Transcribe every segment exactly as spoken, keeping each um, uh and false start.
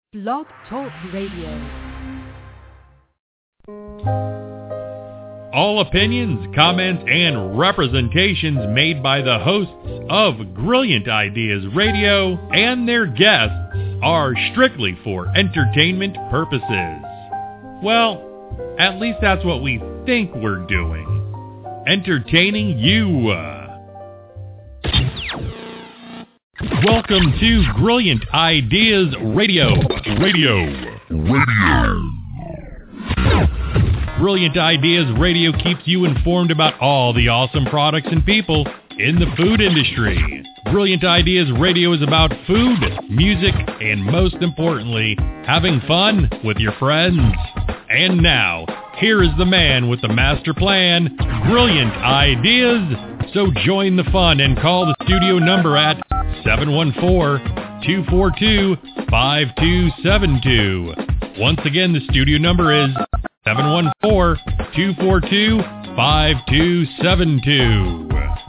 Blog Talk Radio. All opinions, comments, and representations made by the hosts of Brilliant Ideas Radio and their guests are strictly for entertainment purposes. Well, at least that's what we think we're doing. Entertaining you. Welcome to Brilliant Ideas Radio. Radio. Radio. Brilliant Ideas Radio keeps you informed about all the awesome products and people in the food industry. Brilliant Ideas Radio is about food, music, and most importantly, having fun with your friends. And now, here is the man with the master plan, Brilliant Ideas. So join the fun and call the studio number at seven one four, two four two, five two seven two. Once again, the studio number is seven one four, two four two, five two seven two.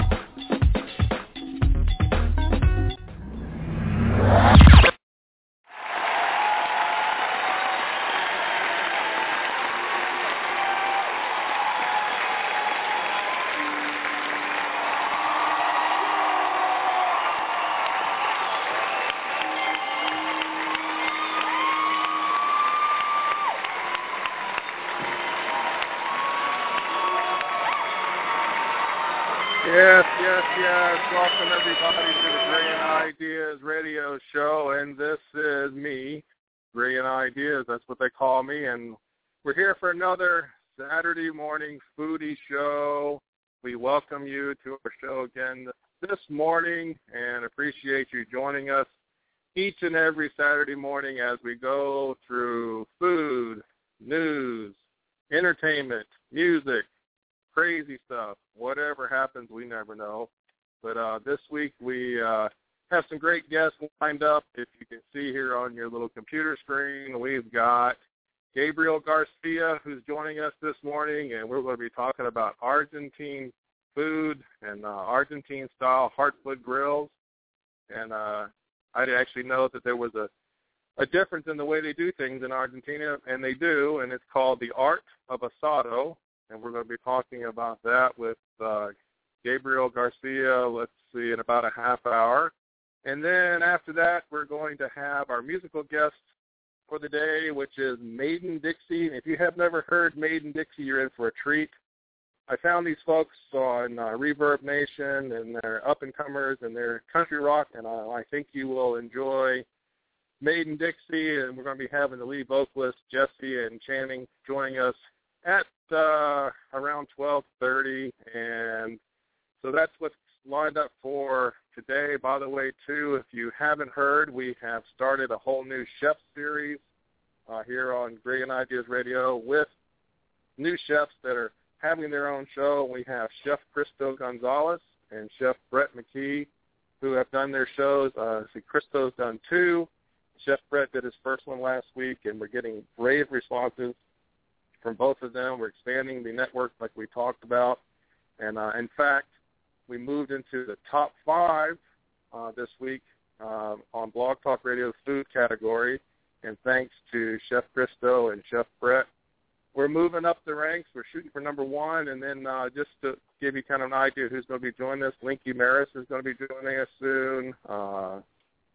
Yes, yes, yes. Welcome everybody to the Brilliant Ideas Radio Show, and this is me, Brilliant Ideas. That's what they call me, and we're here for another Saturday morning foodie show. We welcome you to our show again this morning, and appreciate you joining us each and every Saturday morning as we go through food, news, entertainment, music, crazy stuff. Whatever happens, we never know. But uh, this week we uh, have some great guests lined up. If you can see here on your little computer screen, we've got Gabriel Garcia, who's joining us this morning, and we're going to be talking about Argentine food and uh, Argentine-style Heartwood grills. And uh, I didn't actually know that there was a, a difference in the way they do things in Argentina, and they do, and it's called the Art of Asado. And we're going to be talking about that with uh, Gabriel Garcia, let's see, in about a half hour. And then after that, we're going to have our musical guest for the day, which is Maiden Dixie. If you have never heard Maiden Dixie, you're in for a treat. I found these folks on uh, Reverb Nation, and they're up-and-comers, and they're country rock, and I, I think you will enjoy Maiden Dixie. And we're going to be having the lead vocalist, Jesse and Channing, joining us at uh, around twelve thirty, and so that's what's lined up for today. By the way, too, if you haven't heard, we have started a whole new chef series uh, here on Brilliant Ideas Radio with new chefs that are having their own show. We have Chef Cristo Gonzalez and Chef Brett McKee, who have done their shows. Uh, see, Cristo's done two. Chef Brett did his first one last week, and we're getting rave responses from both of them. We're expanding the network like we talked about. And, uh, in fact, we moved into the top five uh, this week uh, on Blog Talk Radio's food category. And thanks to Chef Cristo and Chef Brett, we're moving up the ranks. We're shooting for number one. And then uh, just to give you kind of an idea who's going to be joining us, Linky Maris is going to be joining us soon. Uh,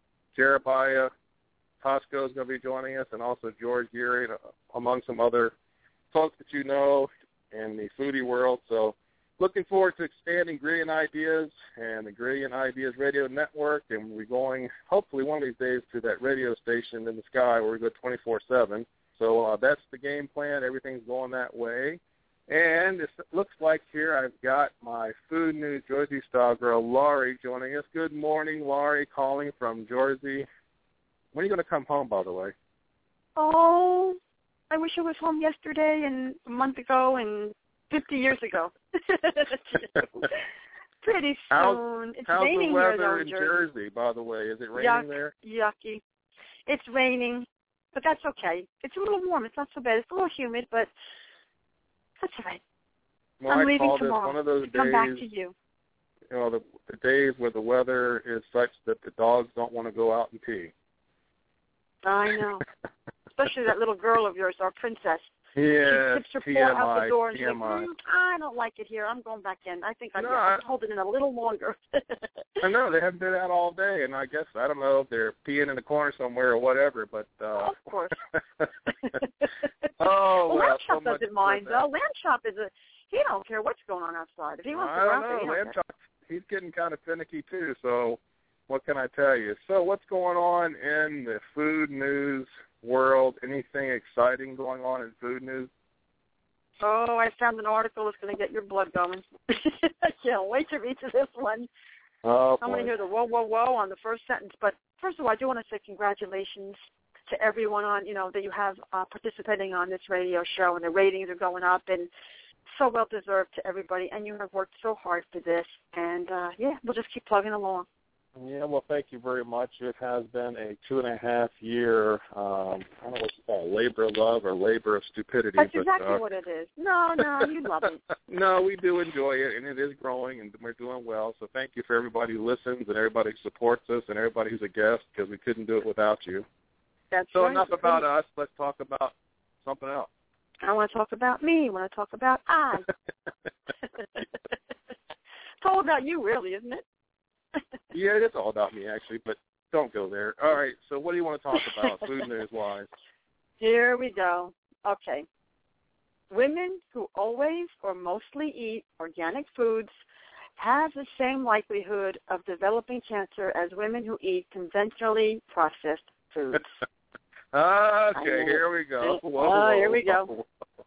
Jerebiah Tosco is going to be joining us, and also George Geary, among some other folks that you know in the foodie world. So looking forward to expanding Brilliant Ideas and the Brilliant Ideas Radio Network, and we're going hopefully one of these days to that radio station in the sky where we go twenty-four seven. So uh, that's the game plan. Everything's going that way. And it looks like here I've got my Food News Jersey style girl, Laurie, joining us. Good morning, Laurie, calling from Jersey. When are you going to come home, by the way? Oh, I wish I was home yesterday and a month ago and fifty years ago. Pretty soon. How's, it's how's raining the weather here, though, in Jersey. Jersey, by the way? Is it raining Yuck, there? Yucky. It's raining, but that's okay. It's a little warm. It's not so bad. It's a little humid, but that's all right. Well, I'm I leaving call tomorrow this one of those to come days, back to you. You know, the, the days where the weather is such that the dogs don't want to go out and pee. I know. Especially that little girl of yours, our princess. Yeah, she tips her T M I, paw out the door and T she's M I. like, mm, I don't like it here. I'm going back in. I think I'd No, yeah, I, hold it in a little longer. I know. They haven't been out all day, and I guess, I don't know if they're peeing in the corner somewhere or whatever, but... Uh, of course. oh, well, well, Lamb so Chop much doesn't mind, for that. though. Lamb Chop is a... He don't care what's going on outside. If he wants I to go don't out there, know. he don't Lamb care. Chop, he's getting kind of finicky, too, so what can I tell you? So what's going on in the food news world? Anything exciting going on in food news? Oh, I found an article that's going to get your blood going. I can't wait to read to this one. Oh, I'm boy. going to hear the whoa, whoa, whoa on the first sentence. But first of all, I do want to say congratulations to everyone on, you know, that you have uh, participating on this radio show, and the ratings are going up, and so well deserved to everybody. And you have worked so hard for this, and uh, yeah, we'll just keep plugging along. Yeah, well, thank you very much. It has been a two and a half year, um, I don't know what you call it, labor of love or labor of stupidity. That's but, exactly uh, what it is. No, no, you love it. No, we do enjoy it, and it is growing, and we're doing well. So thank you for everybody who listens and everybody who supports us and everybody who's a guest, because we couldn't do it without you. That's so right. enough about us. Let's talk about something else. I want to talk about me. I want to talk about I. It's all about you, really, isn't it? Yeah, it is all about me, actually, but don't go there. All right, so what do you want to talk about, food news-wise? Here we go. Okay. Women who always or mostly eat organic foods have the same likelihood of developing cancer as women who eat conventionally processed foods. Okay, here we go. Whoa, oh, whoa, here we whoa. go.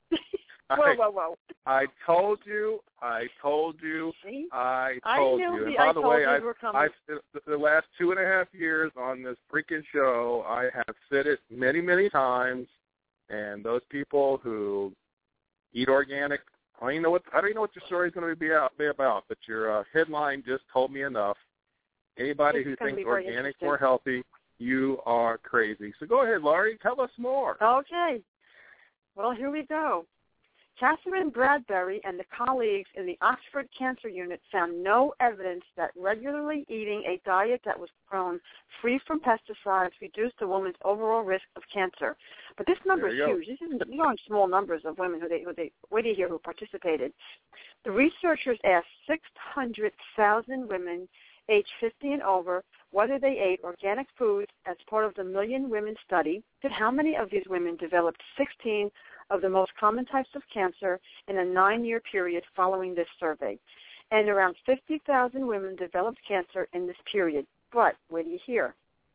I, whoa, whoa, whoa. I told you. I told you. See? I I told knew you. And the, by I the told way, you I, were coming. I, the, the last two and a half years on this freaking show, I have said it many, many times. And those people who eat organic, I don't even know what I don't even know what your story is going to be, out, be about. But your uh, headline just told me enough. Anybody It's who gonna thinks be very organic interesting. more healthy, you are crazy. So go ahead, Laurie. Tell us more. Okay. Well, here we go. Catherine Bradbury and the colleagues in the Oxford Cancer Unit found no evidence that regularly eating a diet that was grown free from pesticides reduced a woman's overall risk of cancer. But this number is huge. This isn't, these aren't small numbers of women who they, who they, wait to hear who participated. The researchers asked six hundred thousand women aged fifty and over whether they ate organic foods as part of the Million Women study. Did how many of these women developed sixteen of the most common types of cancer in a nine-year period following this survey. And around fifty thousand women developed cancer in this period. But, wait do you hear?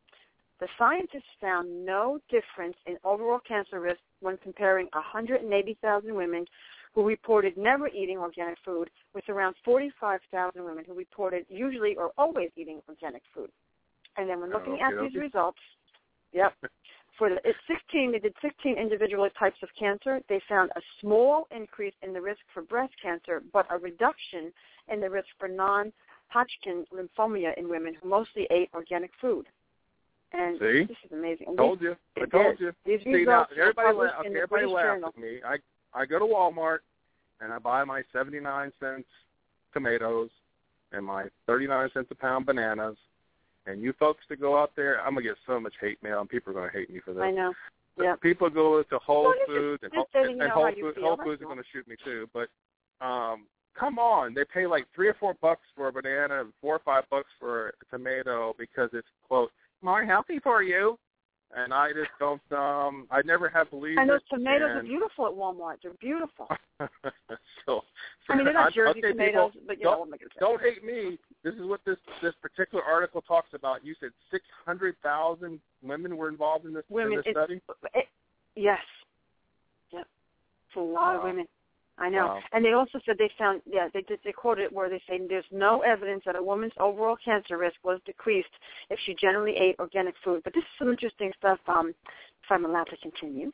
The scientists found no difference in overall cancer risk when comparing one hundred eighty thousand women who reported never eating organic food with around forty-five thousand women who reported usually or always eating organic food. And then when looking okay, at okay. these results, yep, for the, it's sixteen, they did sixteen individual types of cancer. They found a small increase in the risk for breast cancer, but a reduction in the risk for non-Hodgkin lymphoma in women who mostly ate organic food. And See? this is amazing. I told you. I It told is. you. These See, now, results were everybody, published la- okay, in the everybody British laughs Journal. at me. I, I go to Walmart, and I buy my seventy-nine cents tomatoes and my thirty-nine cents a pound bananas. And you folks to go out there, I'm going to get so much hate mail, and people are going to hate me for this. I know. Yeah. People go to Whole Well, this is- Foods, and, this Whole, letting and, you and know Whole, how you Foods, feel, Whole that's Foods are all. going to shoot me too. But um, come on, they pay like three or four bucks for a banana and four or five bucks for a tomato because it's, quote, more healthy for you. And I just don't, um, I never have believed And those it. tomatoes and are beautiful at Walmart. They're beautiful. so, I mean, they're not Jersey okay, tomatoes, people, but you don't, know what I'm going to say. Don't hate me. This is what this, this particular article talks about. You said six hundred thousand women were involved in this, Women, in this it, study? It, yes. Yep. It's a lot Wow. of women. I know. Wow. And they also said they found, yeah, they did, they quoted it where they say there's no evidence that a woman's overall cancer risk was decreased if she generally ate organic food. But this is some interesting stuff, um, if I'm allowed to continue.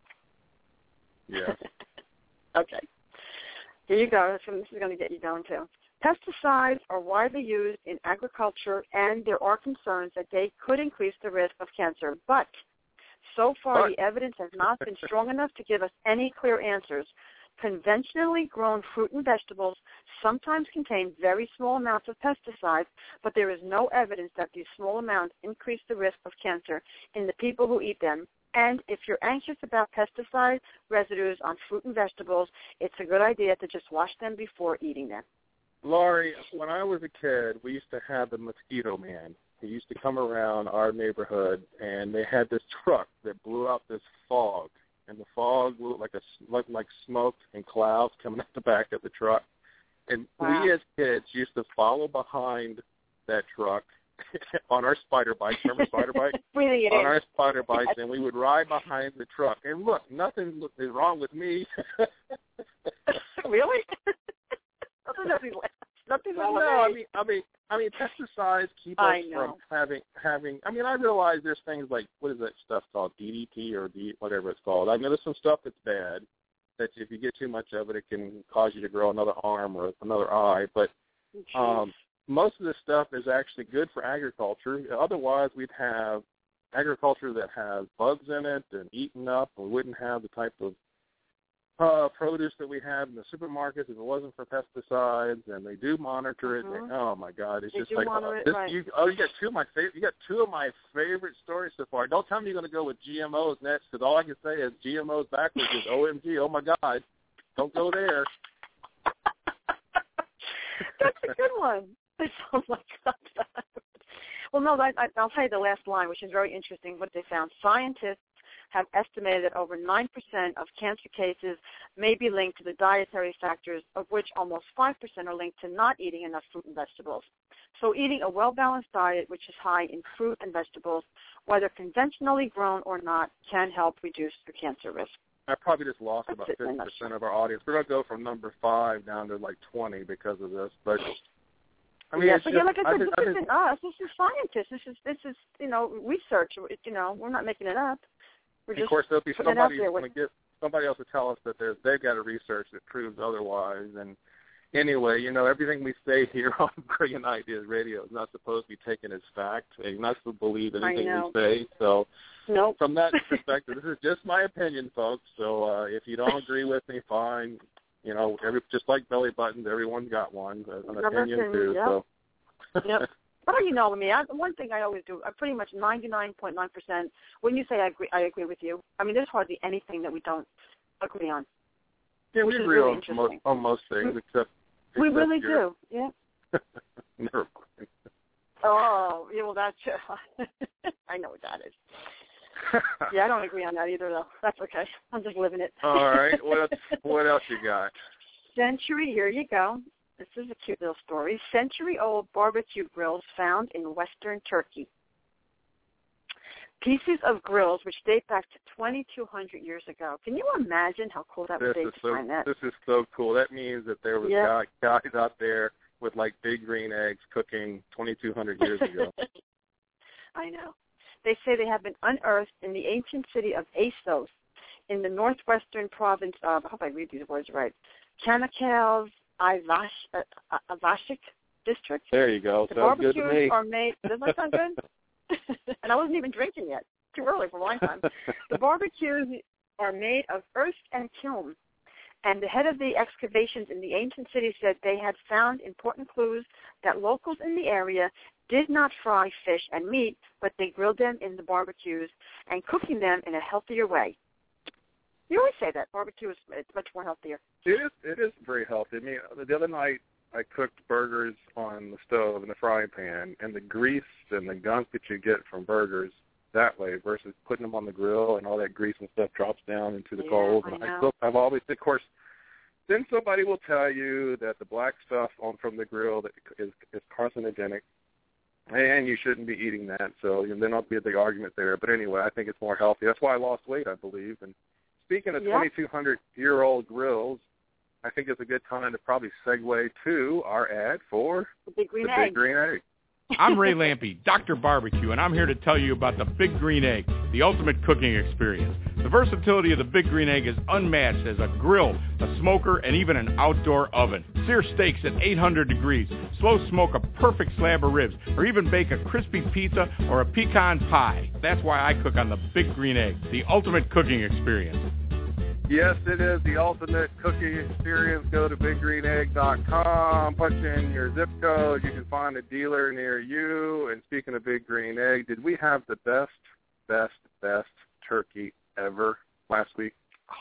Yeah. Okay. Here you go. This is going to get you going, too. Pesticides are widely used in agriculture, and there are concerns that they could increase the risk of cancer. But so far, But. the evidence has not been strong enough to give us any clear answers. Conventionally grown fruit and vegetables sometimes contain very small amounts of pesticides, but there is no evidence that these small amounts increase the risk of cancer in the people who eat them. And if you're anxious about pesticide residues on fruit and vegetables, it's a good idea to just wash them before eating them. Laurie, when I was a kid, we used to have the mosquito man. He used to come around our neighborhood, and they had this truck that blew out this fog, and the fog looked like a looked like smoke and clouds coming out the back of the truck. And wow. we as kids used to follow behind that truck on our spider bikes. Remember spider bikes? Breathing it on in. our spider bikes, yes. And we would ride behind the truck. And look, nothing is wrong with me. Really? Nothing, nothing no, no, I mean, I mean, I mean, pesticides keep us from having, having. I mean, I realize there's things like what is that stuff called, D D T or D, whatever it's called. I know there's some stuff that's bad. That if you get too much of it, it can cause you to grow another arm or another eye. But um, most of this stuff is actually good for agriculture. Otherwise, we'd have agriculture that has bugs in it and eaten up. We wouldn't have the type of uh, produce that we have in the supermarkets if it wasn't for pesticides. And they do monitor it. Mm-hmm. And, oh my God, it's they just like oh, this. Right. You, oh, you got two of my favorite. You got two of my favorite stories so far. Don't tell me you're going to go with G M Os next, because all I can say is G M Os backwards is O M G. Oh my God, don't go there. That's a good one. Oh my God. Well, no, I, I, I'll tell you the last line, which is very interesting. What they found: scientists have estimated that over nine percent of cancer cases may be linked to the dietary factors, of which almost five percent are linked to not eating enough fruit and vegetables. So eating a well-balanced diet, which is high in fruit and vegetables, whether conventionally grown or not, can help reduce your cancer risk. I probably just lost That's about it, fifty percent of our audience. We're going to go from number five down to like twenty because of this. But I mean, yeah, it's but just, yeah, like I said, I this just, isn't us. This is scientists. This is this is you know research. You know, we're not making it up. We're just of course, there'll be putting it somebody out there going with... to get somebody else to tell us that there's they've got a research that proves otherwise. And anyway, you know, everything we say here on Brilliant Ideas Radio is not supposed to be taken as fact. You're not supposed to believe anything we say. So, nope. From that perspective, this is just my opinion, folks. So, uh, if you don't agree with me, fine. You know, every just like belly buttons, everyone's got one, an Another opinion opinion, too. Yep. So. Yep. But you know me, I, one thing I always do, I pretty much ninety-nine point nine percent, when you say I agree, I agree with you. I mean, there's hardly anything that we don't agree on. Yeah, we agree really on, most, on most things, except, we except really your... do, yeah. Never mind. Oh, yeah, well, that's, I know what that is. Yeah, I don't agree on that either, though. That's okay. I'm just living it. All right. What else, what else you got? Century, here you go. This is a cute little story. Century-old barbecue grills found in western Turkey. Pieces of grills which date back to twenty-two hundred years ago. Can you imagine how cool that would be to so, find that? This is so cool. That means that there was yep. guys out there with, like, big green eggs cooking twenty-two hundred years ago. I know. They say they have been unearthed in the ancient city of Assos in the northwestern province of, I hope I read these words right, Çanakkale, Avash, uh, Avashik district. There you go. The Sounds good to barbecues me. are made. Doesn't that sound good? And I wasn't even drinking yet. Too early for wine time. The barbecues are made of earth and kiln. And the head of the excavations in the ancient city said they had found important clues that locals in the area did not fry fish and meat, but they grilled them in the barbecues and cooking them in a healthier way. You always say that barbecue is it's much more healthier. It is. It is very healthy. I mean, the other night I cooked burgers on the stove in the frying pan, and the grease and the gunk that you get from burgers that way versus putting them on the grill and all that grease and stuff drops down into the yeah, coals. I And know. I still, I've always, of course, then somebody will tell you that the black stuff on from the grill that is is carcinogenic, and you shouldn't be eating that. So you know, then I'll be a big argument there. But anyway, I think it's more healthy. That's why I lost weight, I believe. And speaking of yep. twenty-two hundred year old grills, I think it's a good time to probably segue to our ad for the Big Green the Egg. Big Green Egg. I'm Ray Lampe, Doctor Barbecue, and I'm here to tell you about the Big Green Egg, the ultimate cooking experience. The versatility of the Big Green Egg is unmatched as a grill, a smoker, and even an outdoor oven. Sear steaks at eight hundred degrees, slow smoke a perfect slab of ribs, or even bake a crispy pizza or a pecan pie. That's why I cook on the Big Green Egg, the ultimate cooking experience. Yes, it is the ultimate cooking experience. Go to big green egg dot com, punch in your zip code. You can find a dealer near you. And speaking of Big Green Egg, did we have the best, best, best turkey ever last week?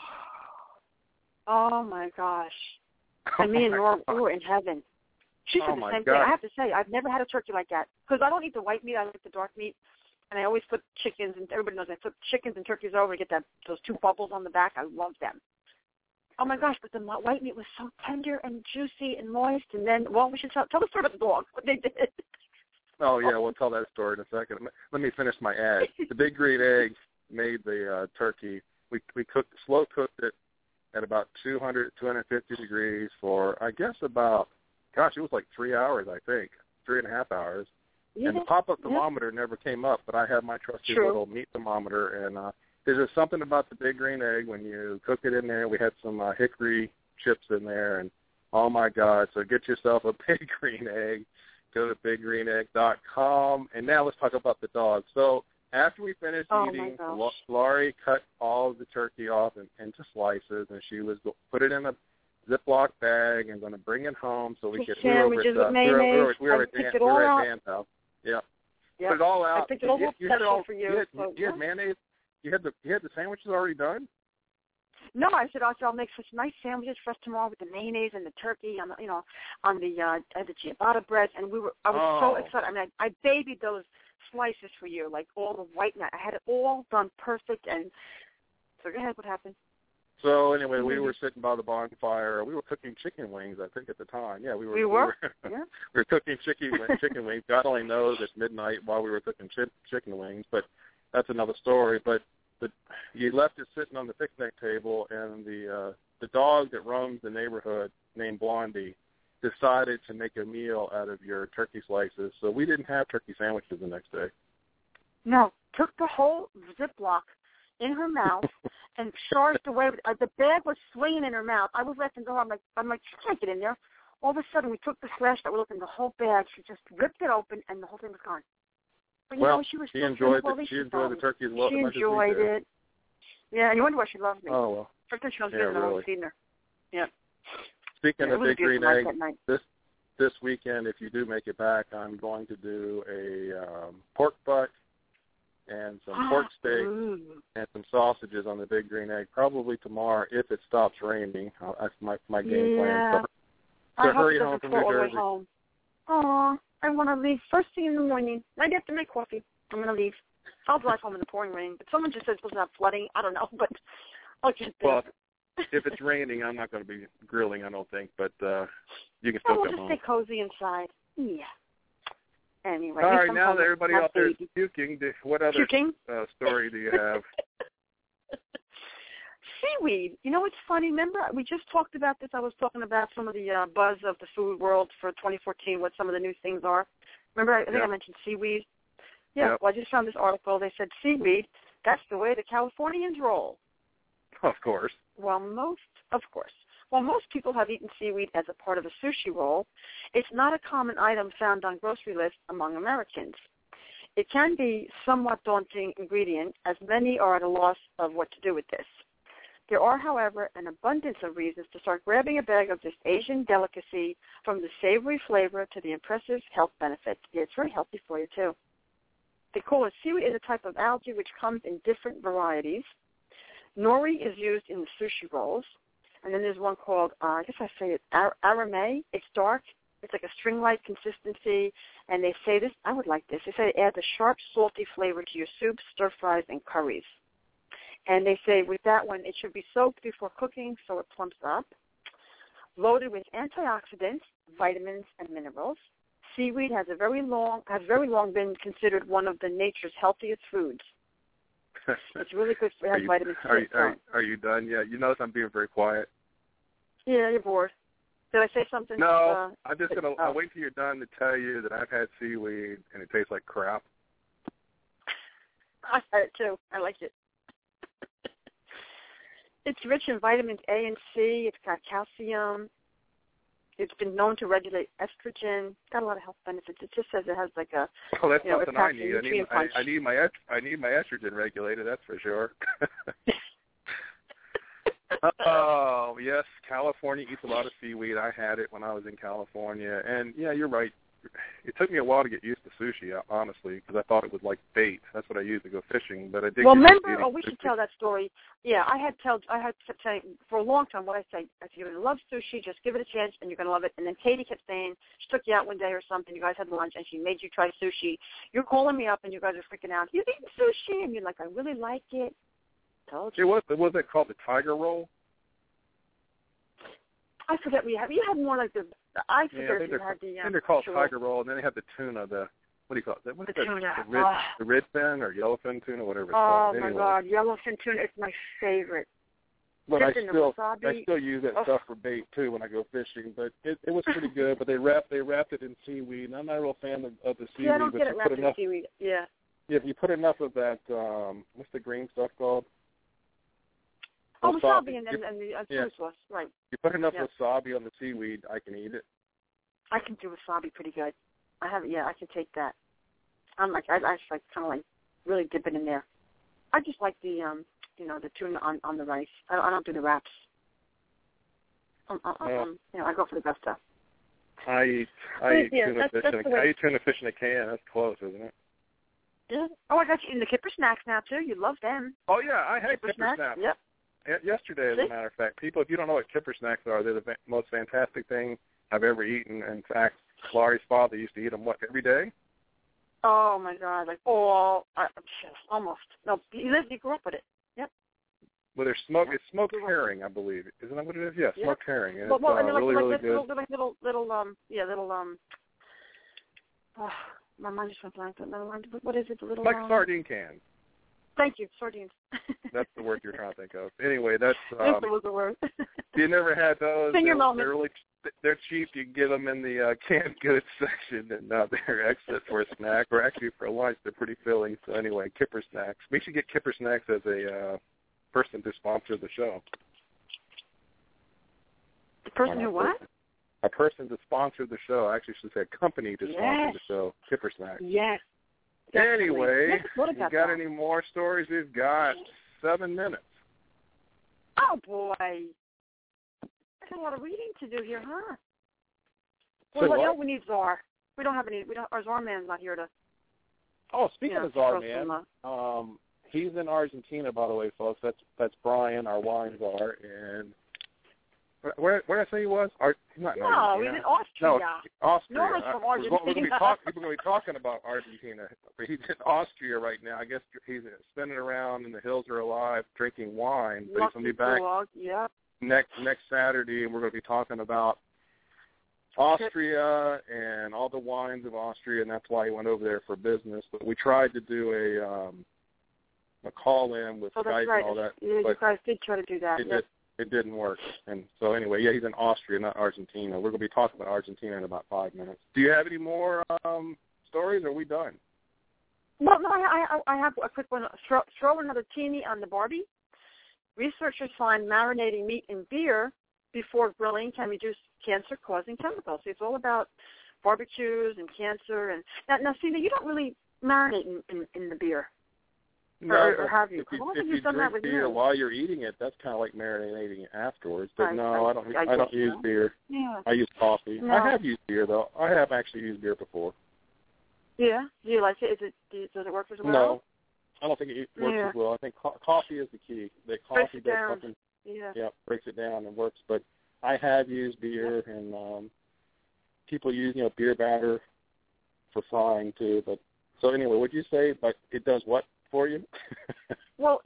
Oh, my gosh. And me and Laura, we were in heaven. She said Oh, the my same God. thing. I have to say, I've never had a turkey like that. Because I don't eat the white meat. I like the dark meat. And I always flip chickens, and everybody knows I flip chickens and turkeys over to get that those two bubbles on the back. I love them. Oh, my gosh, but the white meat was so tender and juicy and moist. And then, well, we should tell, tell the story about the dog, what they did. Oh, yeah, we'll tell that story in a second. Let me finish my ad. The Big Green Egg made the uh, turkey. We we cooked, slow cooked it at about two hundred, two fifty degrees for, I guess, about, gosh, it was like three hours, I think, three and a half hours. Yeah. And the pop-up Yeah. thermometer never came up, but I have my trusty True. little meat thermometer. And uh, there's just something about the Big Green Egg when you cook it in there. We had some uh, hickory chips in there, and oh, my God. So get yourself a Big Green Egg. Go to big green egg dot com. And now let's talk about the dog. So after we finished Oh, my eating, gosh. La- Laurie cut all of the turkey off in, into slices, and she was go- put it in a Ziploc bag and going to bring it home so we With could. We were over sandwiches at, uh, with we were, we mayonnaise. were, we were I at picked Dan, it we all were out. at Dan's house. Yeah. Yep. Put it all out. I picked it all you, up you had it special all, for you. You had, so, you had yeah. mayonnaise. You had the you had the sandwiches already done. No, I said also I'll make such nice sandwiches for us tomorrow with the mayonnaise and the turkey on the you know on the uh, the ciabatta bread, and we were I was Oh. so excited. I mean, I, I babied those slices for you, like all the white nut. I had it all done perfect, and so go ahead. What happened? So anyway, we were sitting by the bonfire. We were cooking chicken wings, I think, at the time. Yeah, we were. We were? We were, Yeah. we were cooking chicken chicken wings. God only knows at midnight while we were cooking chi- chicken wings, but that's another story. But the, you left it sitting on the picnic table, and the uh, the dog that roams the neighborhood named Blondie decided to make a meal out of your turkey slices. So we didn't have turkey sandwiches the next day. No, took the whole Ziploc in her mouth and charged away. With, uh, the bag was swinging in her mouth. I was letting go. I'm like, I'm like, she can't get in there. All of a sudden, we took the flash that was in the whole bag. She just ripped it open, and the whole thing was gone. But you well, know, she was she still enjoyed well, the, she she enjoyed the turkey as well. She as much enjoyed as we did. it. Yeah, and you wonder why she loves me. Oh well. First time she was Yeah, good, and I really. was feeding her. Yeah. Speaking Yeah, it of was a Big Green beautiful night Egg, that night. this this weekend, if you do make it back, I'm going to do a um, pork butt and some pork steak Ooh. and some sausages on the Big Green Egg. Probably tomorrow if it stops raining. Uh, That's my my game Yeah. plan. So, I so hope hurry it home doesn't from fall New all the way Jersey. home. Aw, I want to leave first thing in the morning, right after my coffee. I'm going to leave. I'll drive home in the pouring rain. But someone just said it's supposed to have flooding. I don't know, but I'll get there. Well, if it's raining, I'm not going to be grilling, I don't think. But uh, you can Oh, still we'll come just home. stay cozy inside. Yeah. Anyway. All at least right, I'm now home that with everybody my out there is baby. puking, do- what other Puking? uh, story do you have? Seaweed. You know what's funny? Remember, we just talked about this. I was talking about some of the uh, buzz of the food world for twenty fourteen, what some of the new things are. Remember, I think Yeah. I mentioned seaweed? Yeah, Yep. well, I just found this article. They said seaweed, that's the way the Californians roll. Of course. While most, of course, while most people have eaten seaweed as a part of a sushi roll, it's not a common item found on grocery lists among Americans. It can be somewhat daunting ingredient, as many are at a loss of what to do with this. There are, however, an abundance of reasons to start grabbing a bag of this Asian delicacy, from the savory flavor to the impressive health benefits. Yeah, it's very healthy for you, too. They call it seaweed is a type of algae which comes in different varieties. Nori is used in the sushi rolls. And then there's one called, uh, I guess I say it, ar- arame. It's dark. It's like a string-like consistency. And they say this, I would like this. They say it adds a sharp, salty flavor to your soups, stir-fries, and curries. And they say with that one, it should be soaked before cooking so it plumps up. Loaded with antioxidants, vitamins, and minerals. Seaweed has a very long has very long been considered one of the nature's healthiest foods. It's really good for it Are has you, vitamin C. are, you, are, are you done yet? You notice I'm being very quiet. Yeah, you're bored. Did I say something? No, Uh, I'm just gonna. oh. I'll wait till you're done to tell you that I've had seaweed and it tastes like crap. I had it too. I like it. It's rich in vitamins A and C. It's got calcium. It's been known to regulate estrogen. It's got a lot of health benefits. It just says it has like a. Oh, that's You know, something it I packs a need. I need. nutrient I, punch. I need my est- I need my estrogen regulated. That's for sure. uh, California, eats a lot of seaweed. I had it when I was in California, and yeah, you're right. It took me a while to get used to sushi, honestly, because I thought it was like bait. That's what I used to go fishing, but I did. Well, get remember, used to oh, we sushi. should tell that story. Yeah, I had tell, I had to say for a long time what I say. I said, you're going to love sushi, just give it a chance, and you're going to love it. And then Katie kept saying, she took you out one day or something, you guys had lunch, and she made you try sushi. You're calling me up, and you guys are freaking out. You've eaten sushi, and you're like, I really like it. Told you. It was, was it called the tiger roll? I forget what you have. You had more like the, I forget Yeah, I if think you they're, had the, I um, think they're called sure. tiger roll, and then they have the tuna, the, what do you call it? What's The that? tuna. The red, Oh. the red fin or yellowfin tuna, whatever it's Oh, called. my Anyway. God. Yellowfin tuna is my favorite. But I Dipped in the still, wasabi. I still use that Oh. stuff for bait too when I go fishing. But it, it was pretty good. But they wrapped, they wrapped it in seaweed, and I'm not a real fan of, of the seaweed. Yeah, I don't but get you it put wrapped in enough, seaweed. Yeah. yeah, if you put enough of that, um, what's the green stuff called? Oh, Wasabi. wasabi and, and, You- and the uh, yeah. soy sauce, right. You put enough Yep. wasabi on the seaweed, I can eat it. I can do wasabi pretty good. I have, yeah, I can take that. I'm like, I, I just like kind of like really dip it in there. I just like the, um, you know, the tuna on, on the rice. I don't, I don't do the wraps. Um, um, Yeah. um, you know, I go for the best stuff. I eat, I eat Yeah, tuna that's- fish that's in the a, way- I eat tuna fish in a can. That's close, isn't it? Yeah. Oh, I got you in the Kipper snacks now too. You love them. Oh yeah, I had Kipper Kipper snacks. snacks. Yep. Y- Yesterday, as See? a matter of fact, people, if you don't know what Kipper snacks are, they're the fa- most fantastic thing I've ever eaten. In fact, Laurie's father used to eat them, what, every day? Oh my God! Like oh, I, almost. No, he lived. He grew up with it. Yep. Well, they're smoked, Yeah. it's smoked herring, I believe. Isn't that what it is? Yeah, Yeah. smoked herring. And Well, it's well, uh, and they're like, really, like, really like good. little, they're like little, little, um, yeah, little, um. Oh, my mind just went blank. Never mind. What- What is it? The little. Like um, sardine cans. Thank you, sardines. That's the word you're trying to think of. Anyway, that's. Yes, Um, it was the word. you never had those? Sing your they're, moment. they're really, they're cheap. You can get them in the uh, canned goods section, and uh, they're excellent for a snack, or actually for lunch. They're pretty filling. So anyway, Kipper snacks. We should get Kipper snacks as a uh, person to sponsor the show. The person who what? A person to sponsor the show. I actually should say a company to sponsor Yes. the show. Kipper snacks. Yes. Definitely. Anyway, Yes, what you about got that? any more stories? We've got seven minutes. Oh boy, that's a lot of reading to do here, huh? So Well, what what? else we need Czar. We don't have any. We don't. Our Czar man's not here to. Oh, speaking you know, of Czar throw Man, some, uh, um, he's in Argentina, by the way, folks. That's that's Brian, our wine czar, and where where did I say he was? Ar- he's not in No, Argentina. he's in Austria. No, Austria. Norman's from Uh, we're going- We're going to be Argentina. talk, we're going to be talking about Argentina. But he's in Austria right now. I guess he's spinning around in the hills are alive, drinking wine. But he's going to be back Dog. Yeah. next next Saturday, and we're going to be talking about Austria and all the wines of Austria, and that's why he went over there for business. But we tried to do a um, a call in with Oh, Skype that's right. and all that, Yeah, you but guys did try to do that. it, Yes. did, it didn't work. And so anyway, yeah, he's in Austria, not Argentina. We're going to be talking about Argentina in about five minutes. Do you have any more um, stories, or are we done? Well, no, I, I, I have a quick one. Throw, throw another teeny on the Barbie. Researchers find marinating meat in beer before grilling can reduce cancer-causing chemicals. It's all about barbecues and cancer. And now, now Cena, you don't really marinate in, in, in the beer, No, or, but or have you? if 'Cause you, I don't if think you you've done drink that with beer me. while you're eating it, that's kind of like marinating it afterwards. But I- no, I- I don't. I I, guess don't use so. beer. Yeah. I use coffee. No. I have used beer though. I have actually used beer before. Yeah. Do you like it? Is it? Do you, does it work as well? No, I don't think it works Yeah. as well. I think co- coffee is the key. The Breaks coffee it does down. something. Yeah. Yeah, breaks it down and works. But I have used beer, and um, people use you know beer batter for frying too. But so anyway, would you say like it does what for you? Well,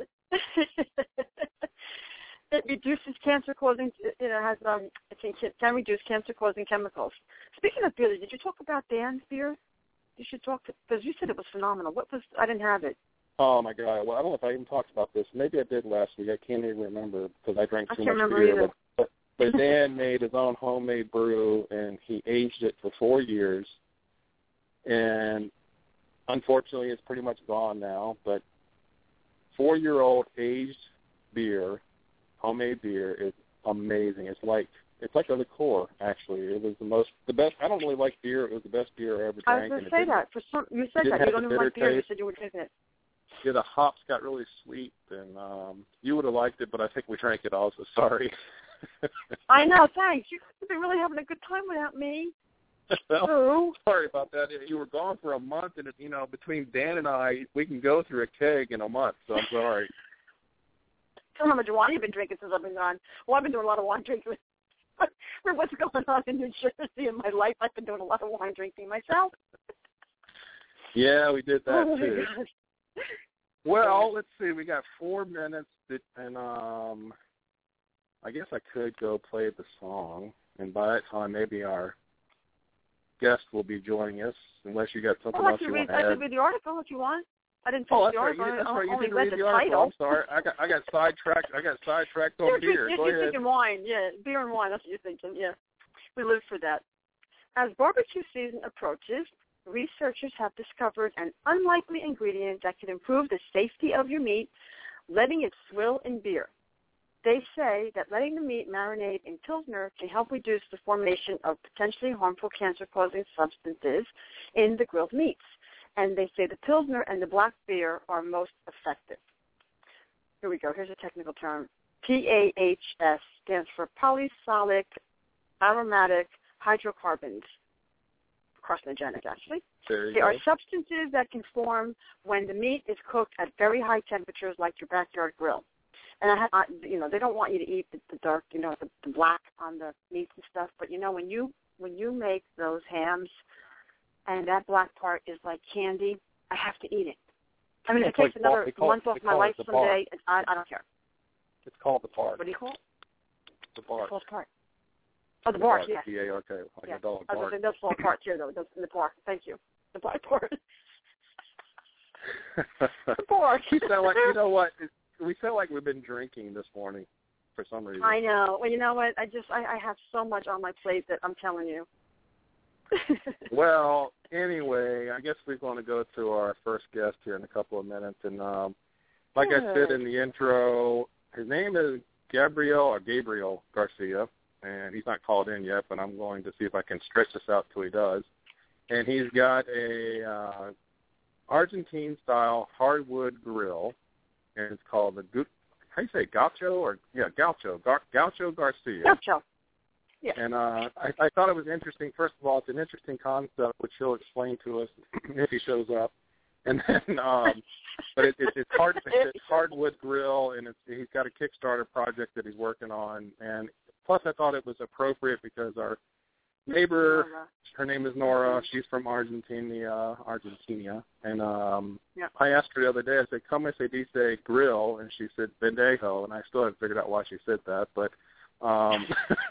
it reduces cancer-causing. You know, has um, it can, can reduce cancer-causing chemicals. Speaking of beer, did you talk about Dan's beer? You should talk because you said it was phenomenal. What was? I didn't have it. Oh my God! Well, I don't know if I even talked about this. Maybe I did last week. I can't even remember because I drank I too can't much remember beer. either. But, but but Dan made his own homemade brew, and he aged it for four years. And unfortunately, it's pretty much gone now. But four-year-old aged beer, homemade beer, is amazing. It's like it's like a liqueur. Actually, it was the most, the best. I don't really like beer. It was the best beer I ever I drank. was going and to it say didn't- that. For some, you said it that didn't you have don't the even like bitter beer. You taste. said you were drinking it. Yeah, the hops got really sweet, and um, you would have liked it, but I think we drank it also. Sorry. I know, thanks. You've been really having a good time without me. Well, Oh. sorry about that. You were gone for a month, and, you know, between Dan and I, we can go through a keg in a month, so I'm sorry. I don't know how much wine you've been drinking since I've been gone. Well, I've been doing a lot of wine drinking. For what's going on in New Jersey in my life, I've been doing a lot of wine drinking myself. Yeah, we did that, oh too. God. Well, let's see. We got four minutes, to, and um, I guess I could go play the song, and by that time, maybe our guest will be joining us, unless you got something well, else you read, want to I add. I could read the article if you want. I didn't finish Oh, that's the right. article. You, that's I right. You only didn't read read the the article. title. I'm sorry. I got I got sidetracked. I got sidetracked on You're, beer. you're, Go you're ahead. thinking wine, yeah, beer and wine. That's what you're thinking. Yeah, we live for that. As barbecue season approaches, researchers have discovered an unlikely ingredient that can improve the safety of your meat, letting it swill in beer. They say that letting the meat marinate in Pilsner can help reduce the formation of potentially harmful cancer-causing substances in the grilled meats. And they say the Pilsner and the black beer are most effective. Here we go. Here's a technical term. P A H S stands for polysolic aromatic hydrocarbons. Carcinogenic, actually. There you They go. are substances that can form when the meat is cooked at very high temperatures, like your backyard grill. And I, have, I you know, they don't want you to eat the, the dark, you know, the, the black on the meats and stuff. But you know, when you when you make those hams, and that black part is like candy, I have to eat it. I mean, if It's it takes like bar- another they call month it- off they my call it life the bar. someday, I, I don't care. It's called the bark. What do you call it? The bark. It falls apart. Oh, the bark, yes. B A R K, like Yeah. a dog I was bark. going to say, it does fall apart too, though. It does in the bark. Thank you. The bark part. The bark. We sound like, you know what? It, we sound like we've been drinking this morning for some reason. I know. Well, you know what? I just, I, I have so much on my plate that I'm telling you. Well, anyway, I guess we're going to go to our first guest here in a couple of minutes. And um, like I said in the intro, his name is Gabriel or Gabriel Garcia, and he's not called in yet, but I'm going to see if I can stretch this out till he does. And he's got a uh, Argentine-style hardwood grill, and it's called the Gu- how do you say Gaucho or yeah Gaucho Gar- Gaucho Garcia. Gaucho. Yeah. And uh, I, I thought it was interesting. First of all, it's an interesting concept, which he'll explain to us if he shows up. And then, um, but it, it, it's hard. It's hardwood grill, and it's, he's got a Kickstarter project that he's working on. And plus, I thought it was appropriate because our neighbor, Nora. her name is Nora. She's from Argentina, Argentina. And um, Yep. I asked her the other day. I said, "Come se dice grill?" And she said "bendejo," and I still haven't figured out why she said that, but. Um,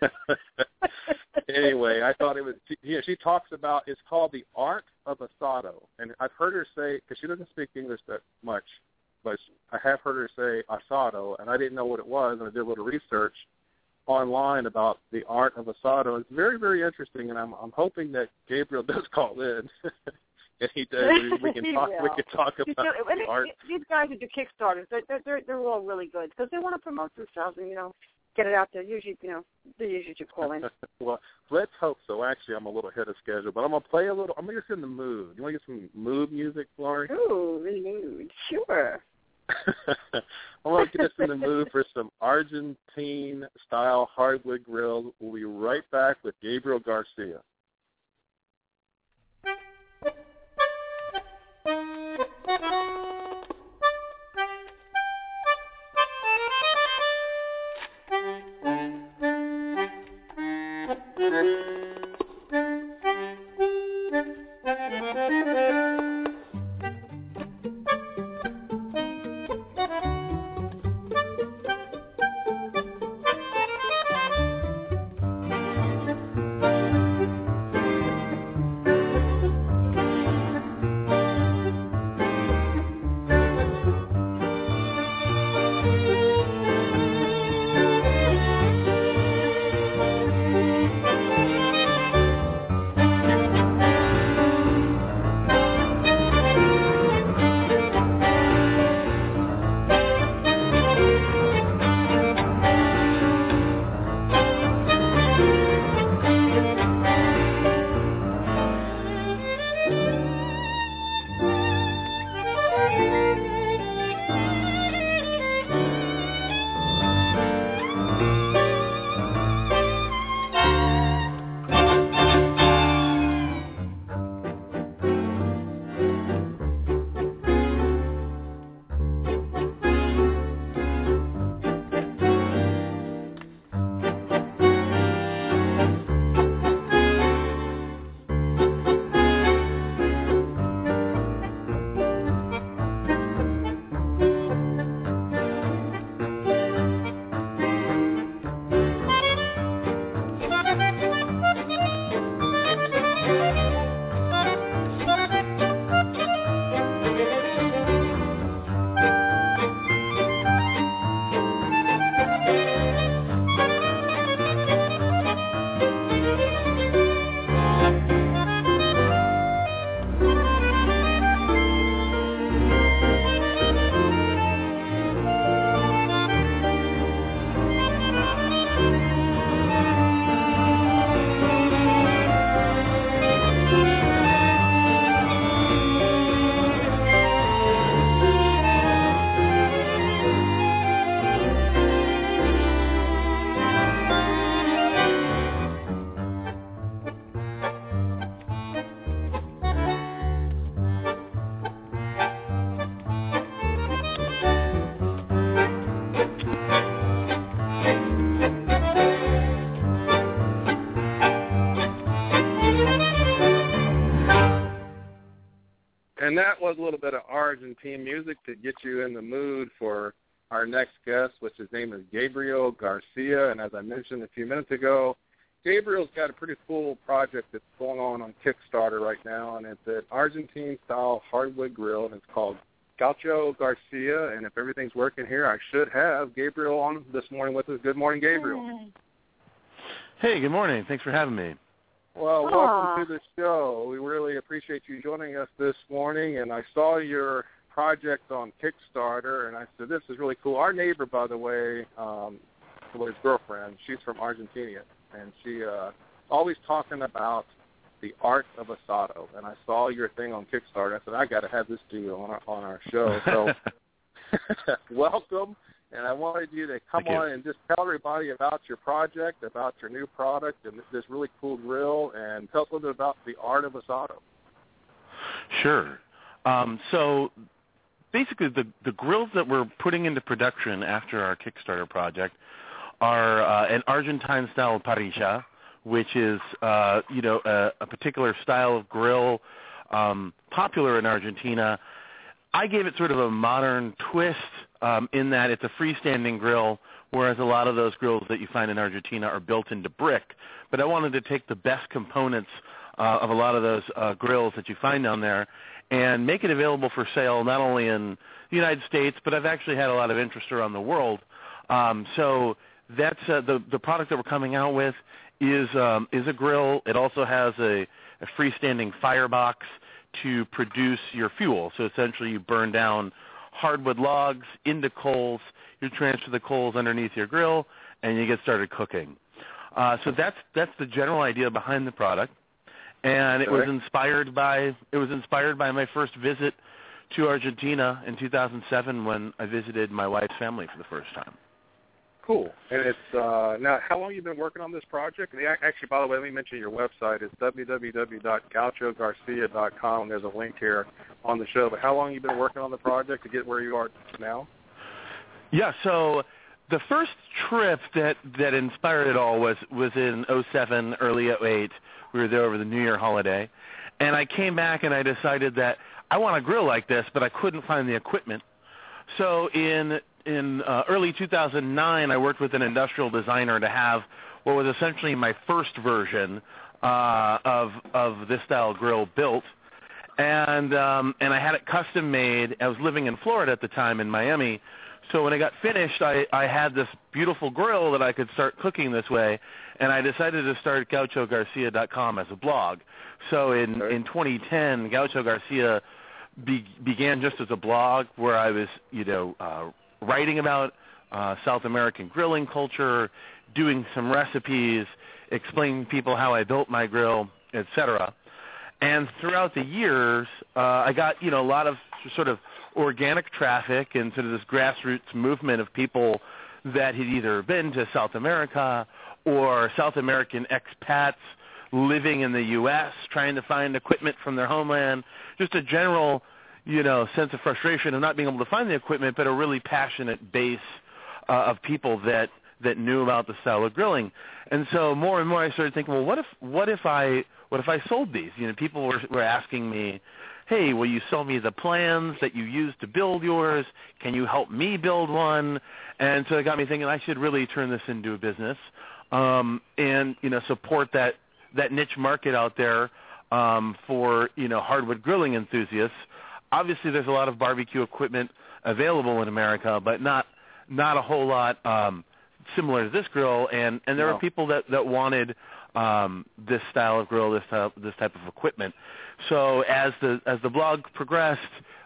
anyway, I thought it was, yeah, she talks about, it's called the art of asado. And I've heard her say, because she doesn't speak English that much, but I have heard her say asado, and I didn't know what it was, and I did a little research online about the art of asado. It's very, very interesting, and I'm, I'm hoping that Gabriel does call in. And he does. We can talk. We can talk about you know, the art. These guys who do Kickstarters, they're they're they're all really good because they want to promote themselves and you know get it out there. Usually, you know, they usually do call in. Well, let's hope so. Actually, I'm a little ahead of schedule, but I'm gonna play a little. I'm gonna get in the mood. You want to get some mood music, Laurie? Ooh, in the mood. Sure. I want to get us in the mood for some Argentine-style hardwood grill. We'll be right back with Gabriel Garcia. And that was a little bit of Argentine music to get you in the mood for our next guest, which his name is Gabriel Garcia. And as I mentioned a few minutes ago, Gabriel's got a pretty cool project that's going on on Kickstarter right now, and it's an Argentine-style hardwood grill, and it's called Gaucho Garcia. And if everything's working here, I should have Gabriel on this morning with us. Good morning, Gabriel. Hey, good morning. Thanks for having me. Well, Aww. welcome to the show. We really appreciate you joining us this morning, and I saw your project on Kickstarter, and I said, this is really cool. Our neighbor, by the way, um, well, his girlfriend, she's from Argentina, and she uh, always talking about the art of asado, and I saw your thing on Kickstarter. I said, I got to have this dude on our, on our show. So welcome. And I wanted you to come Thank on you. and just tell everybody about your project, about your new product, and this really cool grill, and tell us a little bit about the art of asado. Sure. Um, so basically the, the grills that we're putting into production after our Kickstarter project are uh, an Argentine-style parrilla, which is, uh, you know, a, a particular style of grill um, popular in Argentina. I gave it sort of a modern twist um, in that it's a freestanding grill, whereas a lot of those grills that you find in Argentina are built into brick. But I wanted to take the best components uh, of a lot of those uh, grills that you find down there and make it available for sale not only in the United States, but I've actually had a lot of interest around the world. Um, so that's uh, the, the product that we're coming out with is, um, is a grill. It also has a, a freestanding firebox to produce your fuel. So essentially you burn down hardwood logs into coals, you transfer the coals underneath your grill, and you get started cooking. Uh, so that's that's the general idea behind the product. And it was inspired by it was inspired by my first visit to Argentina in two thousand seven when I visited my wife's family for the first time. Cool. And it's uh, now, how long have you been working on this project? And actually, by the way, let me mention your website. It's w w w dot gaucho garcia dot com. There's a link here on the show. But how long have you been working on the project to get where you are now? Yeah, so the first trip that, that inspired it all was, was in oh seven, early oh eight. We were there over the New Year holiday. And I came back and I decided that I want a grill like this, but I couldn't find the equipment. So in in uh, early two thousand nine, I worked with an industrial designer to have what was essentially my first version uh, of of this style grill built, and um, and I had it custom made. I was living in Florida at the time in Miami, so when I got finished, I, I had this beautiful grill that I could start cooking this way, and I decided to start Gaucho Garcia dot com as a blog. So in okay. in twenty ten, Gaucho Garcia be, began just as a blog where I was, you know, uh, writing about uh, South American grilling culture, doing some recipes, explaining to people how I built my grill, et cetera. And throughout the years, uh, I got, you know, a lot of sort of organic traffic and sort of this grassroots movement of people that had either been to South America or South American expats living in the U S trying to find equipment from their homeland, just a general, you know, sense of frustration of not being able to find the equipment, but a really passionate base uh, of people that, that knew about the style of grilling. And so more and more I started thinking, well, what if what if I what if I sold these? You know, people were were asking me, hey, will you sell me the plans that you used to build yours? Can you help me build one? And so it got me thinking I should really turn this into a business um, and, you know, support that, that niche market out there um, for, you know, hardwood grilling enthusiasts. Obviously, there's a lot of barbecue equipment available in America, but not not a whole lot um, similar to this grill. And, and there no. were people that, that wanted um, this style of grill, this type, this type of equipment. So as the as the blog progressed,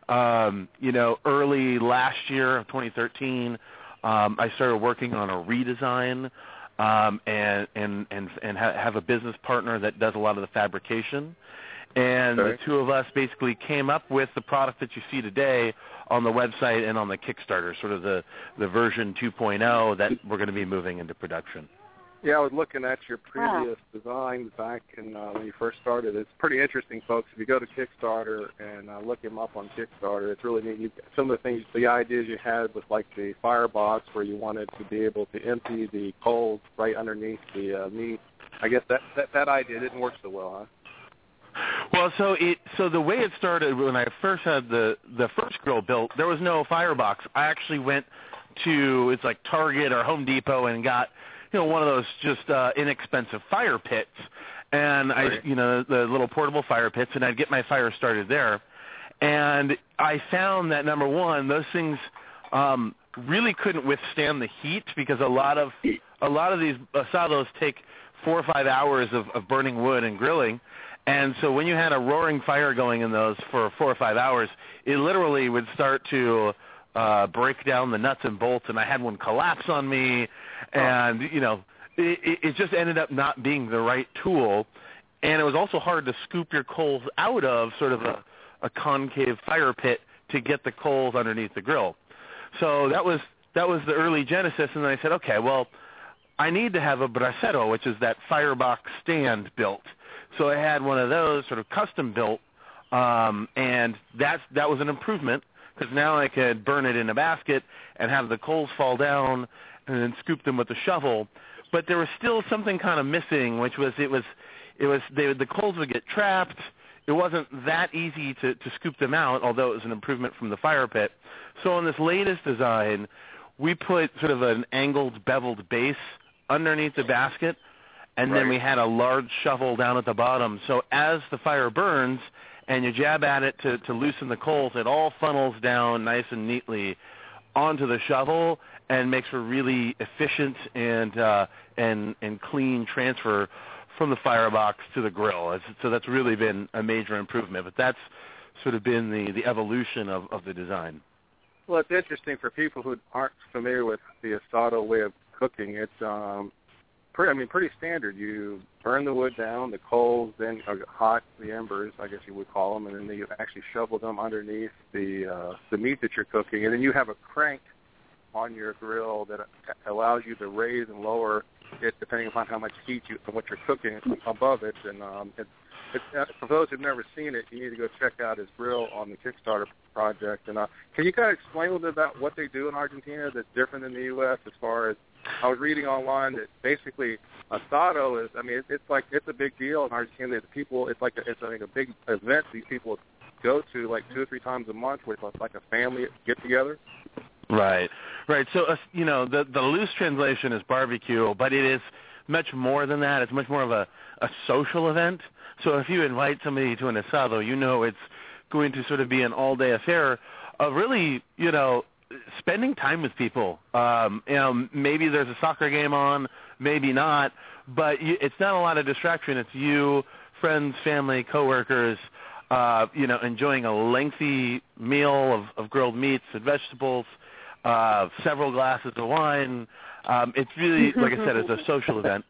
um, you know, early last year, twenty thirteen, um, I started working on a redesign um, and and and and ha- have a business partner that does a lot of the fabrication. And okay. the two of us basically came up with the product that you see today on the website and on the Kickstarter, sort of the, the version two point oh that we're going to be moving into production. Yeah, I was looking at your previous wow. designs back in, uh, when you first started. It's pretty interesting, folks. If you go to Kickstarter and uh, look him up on Kickstarter, it's really neat. You, some of the things, the ideas you had with like the firebox where you wanted to be able to empty the coals right underneath the uh, meat. I guess that, that, that idea didn't work so well, huh? Well, so it so the way it started when I first had the the first grill built, there was no firebox. I actually went to it's like Target or Home Depot and got you know one of those just uh, inexpensive fire pits, and right. I you know the little portable fire pits, and I'd get my fire started there, and I found that number one, those things um, really couldn't withstand the heat because a lot of a lot of these asados take four or five hours of, of burning wood and grilling. And so when you had a roaring fire going in those for four or five hours, it literally would start to uh, break down the nuts and bolts, and I had one collapse on me, and, you know, it, it just ended up not being the right tool. And it was also hard to scoop your coals out of sort of a, a concave fire pit to get the coals underneath the grill. So that was that was the early genesis, and then I said, okay, well, I need to have a brasero, which is that firebox stand built. So I had one of those sort of custom built, um, and that's, that was an improvement because now I could burn it in a basket and have the coals fall down and then scoop them with a shovel. But there was still something kind of missing, which was it was it was they, the coals would get trapped. It wasn't that easy to, to scoop them out, although it was an improvement from the fire pit. So on this latest design, we put sort of an angled, beveled base underneath the basket, and right. then we had a large shovel down at the bottom. So as the fire burns and you jab at it to, to loosen the coals, it all funnels down nice and neatly onto the shovel and makes for really efficient and uh, and and clean transfer from the firebox to the grill. So that's really been a major improvement. But that's sort of been the, the evolution of, of the design. Well, it's interesting for people who aren't familiar with the asado way of cooking. It's um, pretty, I mean, pretty standard. You burn the wood down, the coals then are hot, the embers, I guess you would call them, and then you actually shovel them underneath the uh, the meat that you're cooking, and then you have a crank on your grill that allows you to raise and lower it depending upon how much heat you and what you're cooking above it. And um, it, it, uh, for those who've never seen it, you need to go check out his grill on the Kickstarter project. And uh, can you kind of explain a little bit about what they do in Argentina that's different than the U S as far as I was reading online that basically asado is, I mean, it, it's like, it's a big deal in Argentina. The people, it's like, a, it's like a big event these people go to like two or three times a month where it's like a family get-together. Right, right. So, uh, you know, the, the loose translation is barbecue, but it is much more than that. It's much more of a, a social event. So if you invite somebody to an asado, you know it's going to sort of be an all-day affair of really, you know, spending time with people. Um, you know, maybe there's a soccer game on, maybe not, but you, it's not a lot of distraction. It's you, friends, family, coworkers, uh, you know, enjoying a lengthy meal of, of grilled meats and vegetables, uh, several glasses of wine. Um, it's really, like I said, it's a social event.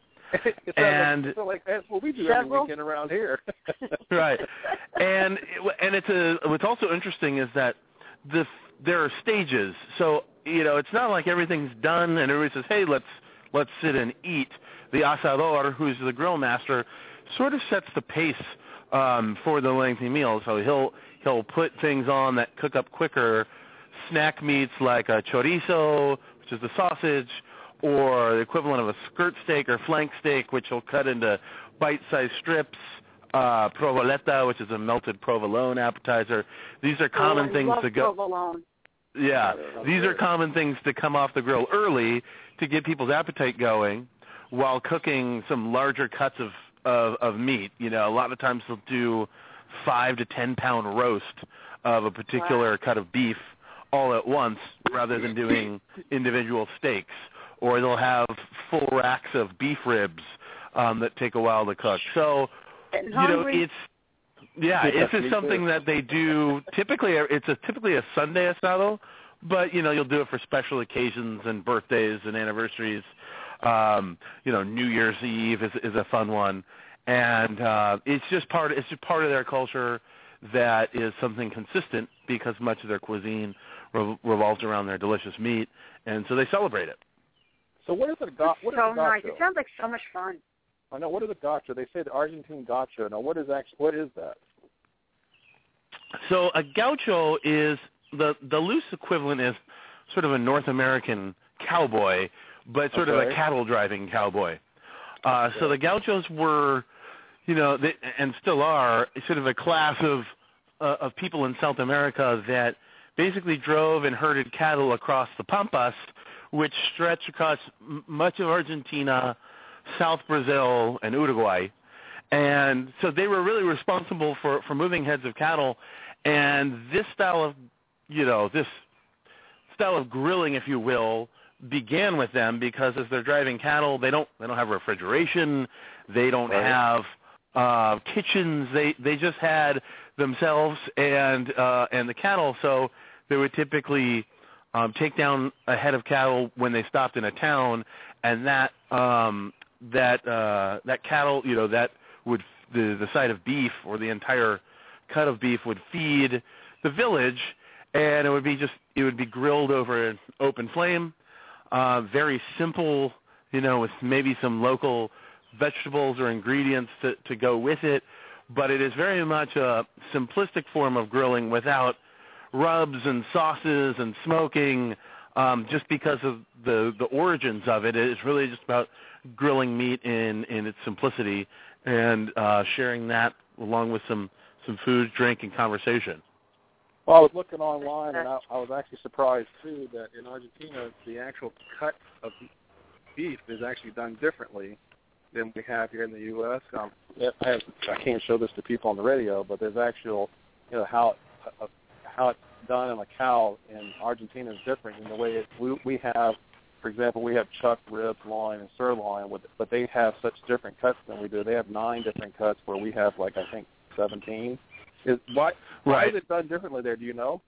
and like, so like that's what we do every weekend around here. Right, and and it's a what's also interesting is that the there are stages. So you know, it's not like everything's done and everybody says, "Hey, let's let's sit and eat." The asador, who's the grill master, sort of sets the pace um, for the lengthy meal. So he'll he'll put things on that cook up quicker, snack meats like a chorizo, which is the sausage, or the equivalent of a skirt steak or flank steak, which he'll cut into bite-sized strips, uh, provoleta, which is a melted provolone appetizer. These are common oh, I things love to go. Provolone. Yeah, these are common things to come off the grill early to get people's appetite going while cooking some larger cuts of, of, of meat. You know, a lot of times they'll do five to ten pound roast of a particular wow. cut of beef all at once rather than doing individual steaks. Or they'll have full racks of beef ribs um, that take a while to cook. So, you know, it's yeah, this is something that they do typically. It's a typically a Sunday asado, but you know, you'll do it for special occasions and birthdays and anniversaries. Um, you know, New Year's Eve is is a fun one, and uh, it's just part. It's just part of their culture that is something consistent because much of their cuisine re- revolves around their delicious meat, and so they celebrate it. So what is a ga- what so is a nice. gacho? It sounds like so much fun. I know. What is a gacho? They say the Argentine gacho. Now, what is actually what is that? So a gaucho is the the loose equivalent is sort of a North American cowboy, but sort okay. of a cattle driving cowboy. Uh, okay. So the gauchos were, you know, they, and still are, sort of a class of uh, of people in South America that basically drove and herded cattle across the Pampas, which stretch across m- much of Argentina, South Brazil, and Uruguay. And so they were really responsible for, for moving heads of cattle. And this style of, you know, this style of grilling, if you will, began with them because as they're driving cattle, they don't they don't have refrigeration, they don't right. have uh, kitchens. They they just had themselves and uh, and the cattle. So they would typically um, take down a head of cattle when they stopped in a town, and that um, that uh, that cattle, you know, that would the the side of beef or the entire cut of beef would feed the village, and it would be just it would be grilled over an open flame. Uh, very simple, you know, with maybe some local vegetables or ingredients to, to go with it. But it is very much a simplistic form of grilling without rubs and sauces and smoking, um, just because of the, the origins of it. It's really just about grilling meat in, in its simplicity and uh, sharing that along with some, some food, drink, and conversation. Well, I was looking online, and I, I was actually surprised, too, that in Argentina, the actual cut of beef is actually done differently than we have here in the U S Um, I, have, I can't show this to people on the radio, but there's actual, you know, how uh, how it's done on a cow in Argentina is different in the way it, we, we have, for example, we have chuck, ribs, loin, and sirloin, with, but they have such different cuts than we do. They have nine different cuts where we have, like, I think, seventeen. Is, why, why right. is it done differently there? Do you know?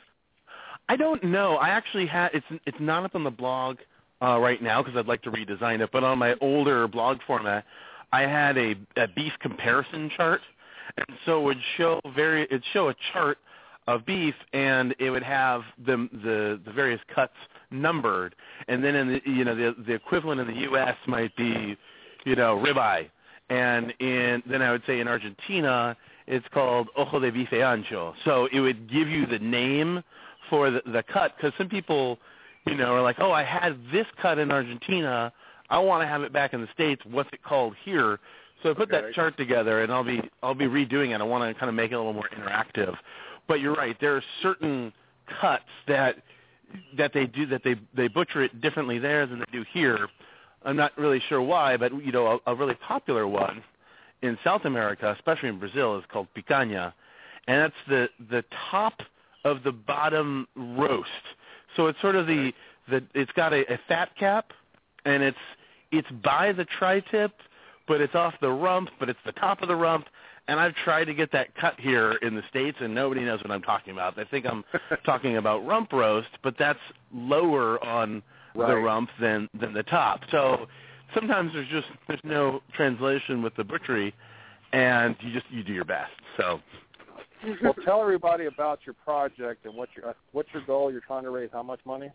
I don't know. I actually had it's it's not up on the blog uh, right now because I'd like to redesign it. But on my older blog format, I had a, a beef comparison chart, and so it would show very it'd show a chart of beef, and it would have the the, the various cuts numbered, and then in the you know the the equivalent in the U S might be you know ribeye, and in then I would say in Argentina, it's called ojo de bife ancho. So it would give you the name for the, the cut, because some people, you know, are like, oh, I had this cut in Argentina. I want to have it back in the States. What's it called here? So I put okay. that chart together, and I'll be I'll be redoing it. I want to kind of make it a little more interactive. But you're right. There are certain cuts that that they do that they they butcher it differently there than they do here. I'm not really sure why, but you know, a, a really popular one in South America, especially in Brazil, is called picanha, and that's the the top of the bottom roast. So it's sort of the, the it's got a, a fat cap, and it's it's by the tri-tip, but it's off the rump, but it's the top of the rump. And I've tried to get that cut here in the States, and nobody knows what I'm talking about. They think I'm talking about rump roast, but that's lower on right. the rump than than the top. So sometimes there's just there's no translation with the butchery, and you just you do your best. So, well, tell everybody about your project and what your what's your goal. You're trying to raise how much money?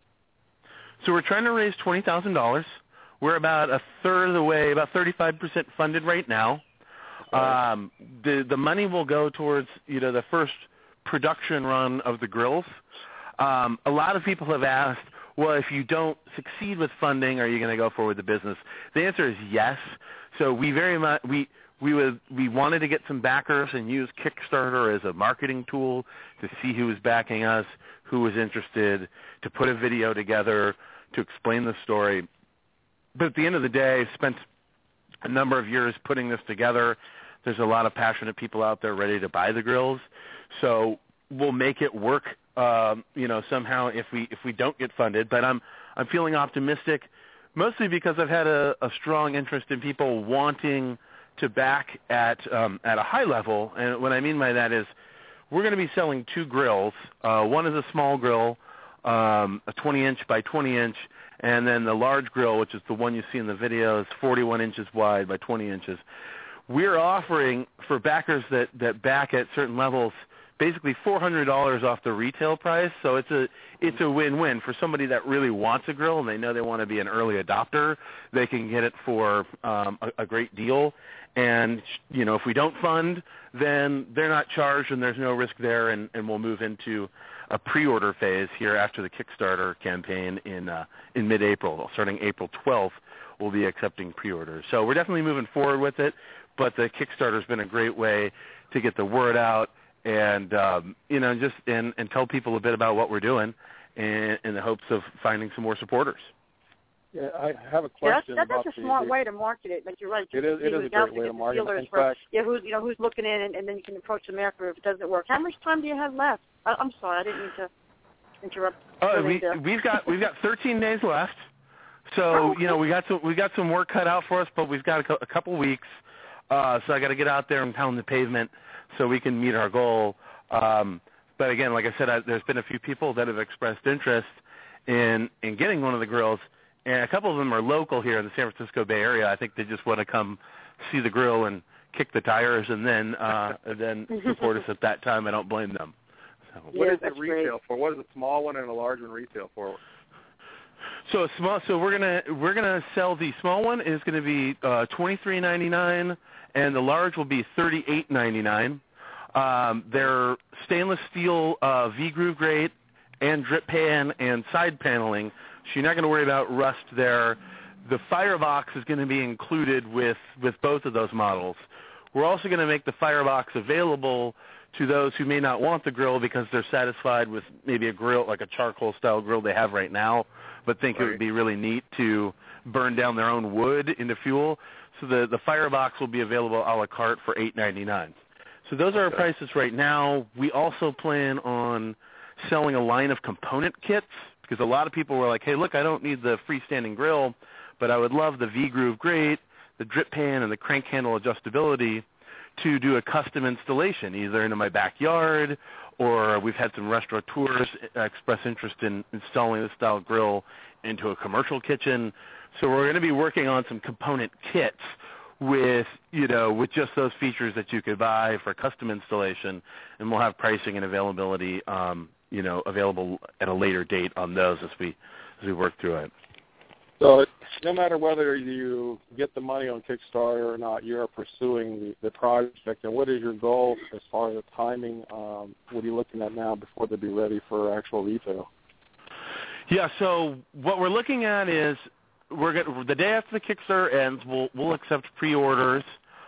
So we're trying to raise twenty thousand dollars. We're about a third of the way, about thirty-five percent funded right now. Um, the the money will go towards you know the first production run of the grills. Um, a lot of people have asked, well, if you don't succeed with funding, are you going to go forward with the business? The answer is yes. So we very much we we would we wanted to get some backers and use Kickstarter as a marketing tool to see who was backing us, who was interested, to put a video together to explain the story. But at the end of the day, spent a number of years putting this together. There's a lot of passionate people out there ready to buy the grills, so we'll make it work. Um, you know, somehow if we if we don't get funded. But I'm I'm feeling optimistic, mostly because I've had a, a strong interest in people wanting to back at um, at a high level. And what I mean by that is we're going to be selling two grills. Uh, one is a small grill, um, a twenty inch by twenty inch. And then the large grill, which is the one you see in the video, is forty-one inches wide by twenty inches. We're offering, for backers that, that back at certain levels, basically four hundred dollars off the retail price. So it's a it's a win-win. For somebody that really wants a grill and they know they want to be an early adopter, they can get it for um, a, a great deal. And, you know, if we don't fund, then they're not charged and there's no risk there, and, and we'll move into a pre-order phase here after the Kickstarter campaign in uh, in mid-April. Starting April twelfth, we'll be accepting pre-orders. So we're definitely moving forward with it, but the Kickstarter's been a great way to get the word out and um, you know just and, and tell people a bit about what we're doing, in, in the hopes of finding some more supporters. Yeah, I have a question. Yeah, that's, about that's a the, smart the, way to market it. Like you're right. It is. It is a great way to market it. In for, fact, yeah, who's you know who's looking in, and, and then you can approach them after if it doesn't work. How much time do you have left? I, I'm sorry, I didn't mean to interrupt. Oh, we, we've got we've got thirteen days left. So oh, okay. you know we got some we got some work cut out for us, but we've got a, a couple weeks. Uh, so I got to get out there and pound the pavement so we can meet our goal. Um, but again, like I said, I, there's been a few people that have expressed interest in in getting one of the grills. And a couple of them are local here in the San Francisco Bay Area. I think they just want to come see the grill and kick the tires and then uh, and then support us at that time. I don't blame them. So. What yeah, is it retail great. for? What is a small one and a large one retail for? So a small. So we're gonna we're gonna sell the small one is going to be uh, twenty-three ninety-nine, and the large will be thirty-eight ninety-nine. Um, they're stainless steel uh, V-groove grate and drip pan and side paneling. So you're not going to worry about rust there. The firebox is going to be included with, with both of those models. We're also going to make the firebox available to those who may not want the grill because they're satisfied with maybe a grill, like a charcoal-style grill they have right now, but think right. It would be really neat to burn down their own wood into fuel. So the, the firebox will be available a la carte for eight ninety-nine. So those are our prices right now. We also plan on selling a line of component kits, because a lot of people were like, hey, look, I don't need the freestanding grill, but I would love the V-groove grate, the drip pan, and the crank handle adjustability to do a custom installation, either into my backyard or we've had some restaurateurs express interest in installing this style grill into a commercial kitchen. So we're going to be working on some component kits with, you know, with just those features that you could buy for custom installation, and we'll have pricing and availability um, you know, available at a later date on those as we as we work through it. So no matter whether you get the money on Kickstarter or not, you're pursuing the, the project. And what is your goal as far as the timing? Um, what are you looking at now before they be ready for actual retail? Yeah, so what we're looking at is we're gonna, the day after the Kickstarter ends, we'll we'll accept pre-orders,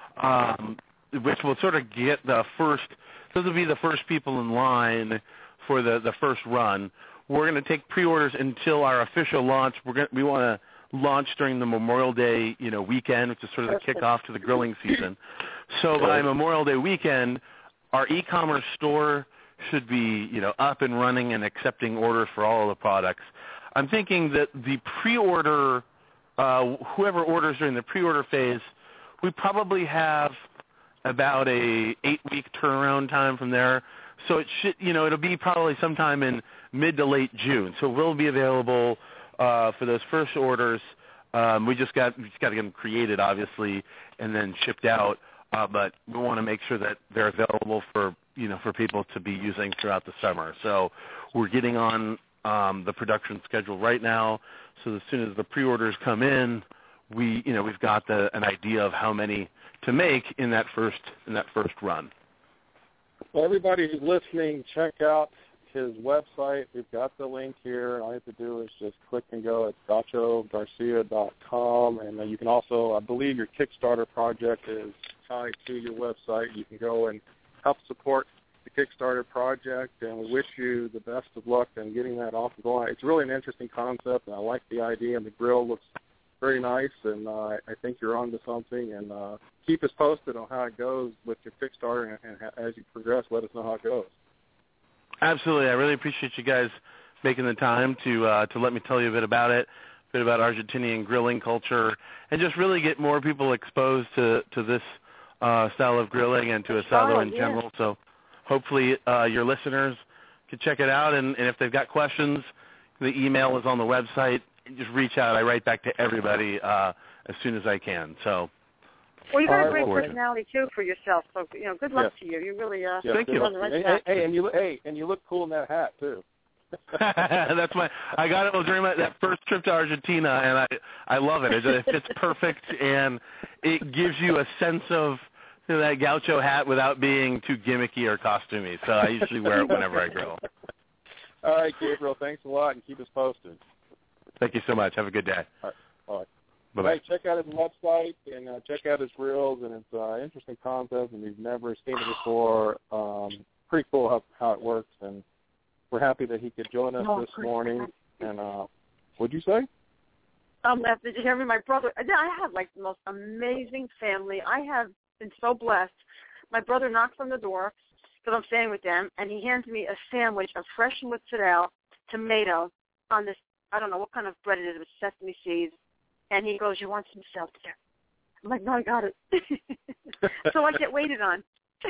um, which will sort of get the first. Those will be the first people in line for the, the first run. We're going to take pre-orders until our official launch. We're going we want to launch during the Memorial Day, you know, weekend, which is sort of the kickoff to the grilling season. So by Memorial Day weekend, our e-commerce store should be, you know, up and running and accepting orders for all of the products. I'm thinking that the pre-order, uh, whoever orders during the pre-order phase, we probably have about a eight-week turnaround time from there. So it should, you know, it'll be probably sometime in mid to late June. So we'll be available uh, for those first orders. Um, we just got we just got to get them created, obviously, and then shipped out. Uh, but we want to make sure that they're available for you know for people to be using throughout the summer. So we're getting on um, the production schedule right now. So as soon as the pre-orders come in, we you know we've got the, an idea of how many to make in that first in that first run. Well, everybody who's listening, check out his website. We've got the link here. All you have to do is just click and go at gaucho garcia dot com. And uh, you can also, I believe your Kickstarter project is tied to your website. You can go and help support the Kickstarter project, and we wish you the best of luck in getting that off and going. It's really an interesting concept, and I like the idea, and the grill looks very nice, and uh, I think you're onto something. And uh, keep us posted on how it goes with your Kickstarter, and, and as you progress, let us know how it goes. Absolutely. I really appreciate you guys making the time to uh, to let me tell you a bit about it, a bit about Argentinian grilling culture, and just really get more people exposed to, to this uh, style of grilling and to asado in general. Yeah. So hopefully uh, your listeners can check it out, and, and if they've got questions, the email is on the website. Just reach out. I write back to everybody uh, as soon as I can. So, well, you got a great fortunate. personality too for yourself. So, you know, good luck yes. to you. You really, uh, yes, thank you. On the right hey, path. hey, and you, hey, and you look cool in that hat too. That's my. I got it during my, that first trip to Argentina, and I I love it. It, it fits perfect, and it gives you a sense of you know, that gaucho hat without being too gimmicky or costumey. So I usually wear it whenever I grill. All right, Gabriel. Thanks a lot, and keep us posted. Thank you so much. Have a good day. All right. All right. Hey, check out his website and uh, check out his grills, and it's an uh, interesting concept, and we've never seen it before. Um, pretty cool how, how it works, and we're happy that he could join us oh, this morning. And uh, what'd you say? Um, did you hear me? My brother, I have like the most amazing family. I have been so blessed. My brother knocks on the door because I'm staying with them, and he hands me a sandwich of fresh mozzarella, tomato, on this, I don't know what kind of bread it is with sesame seeds, and he goes, you want some salt there? I'm like, no, I got it. So I get waited on.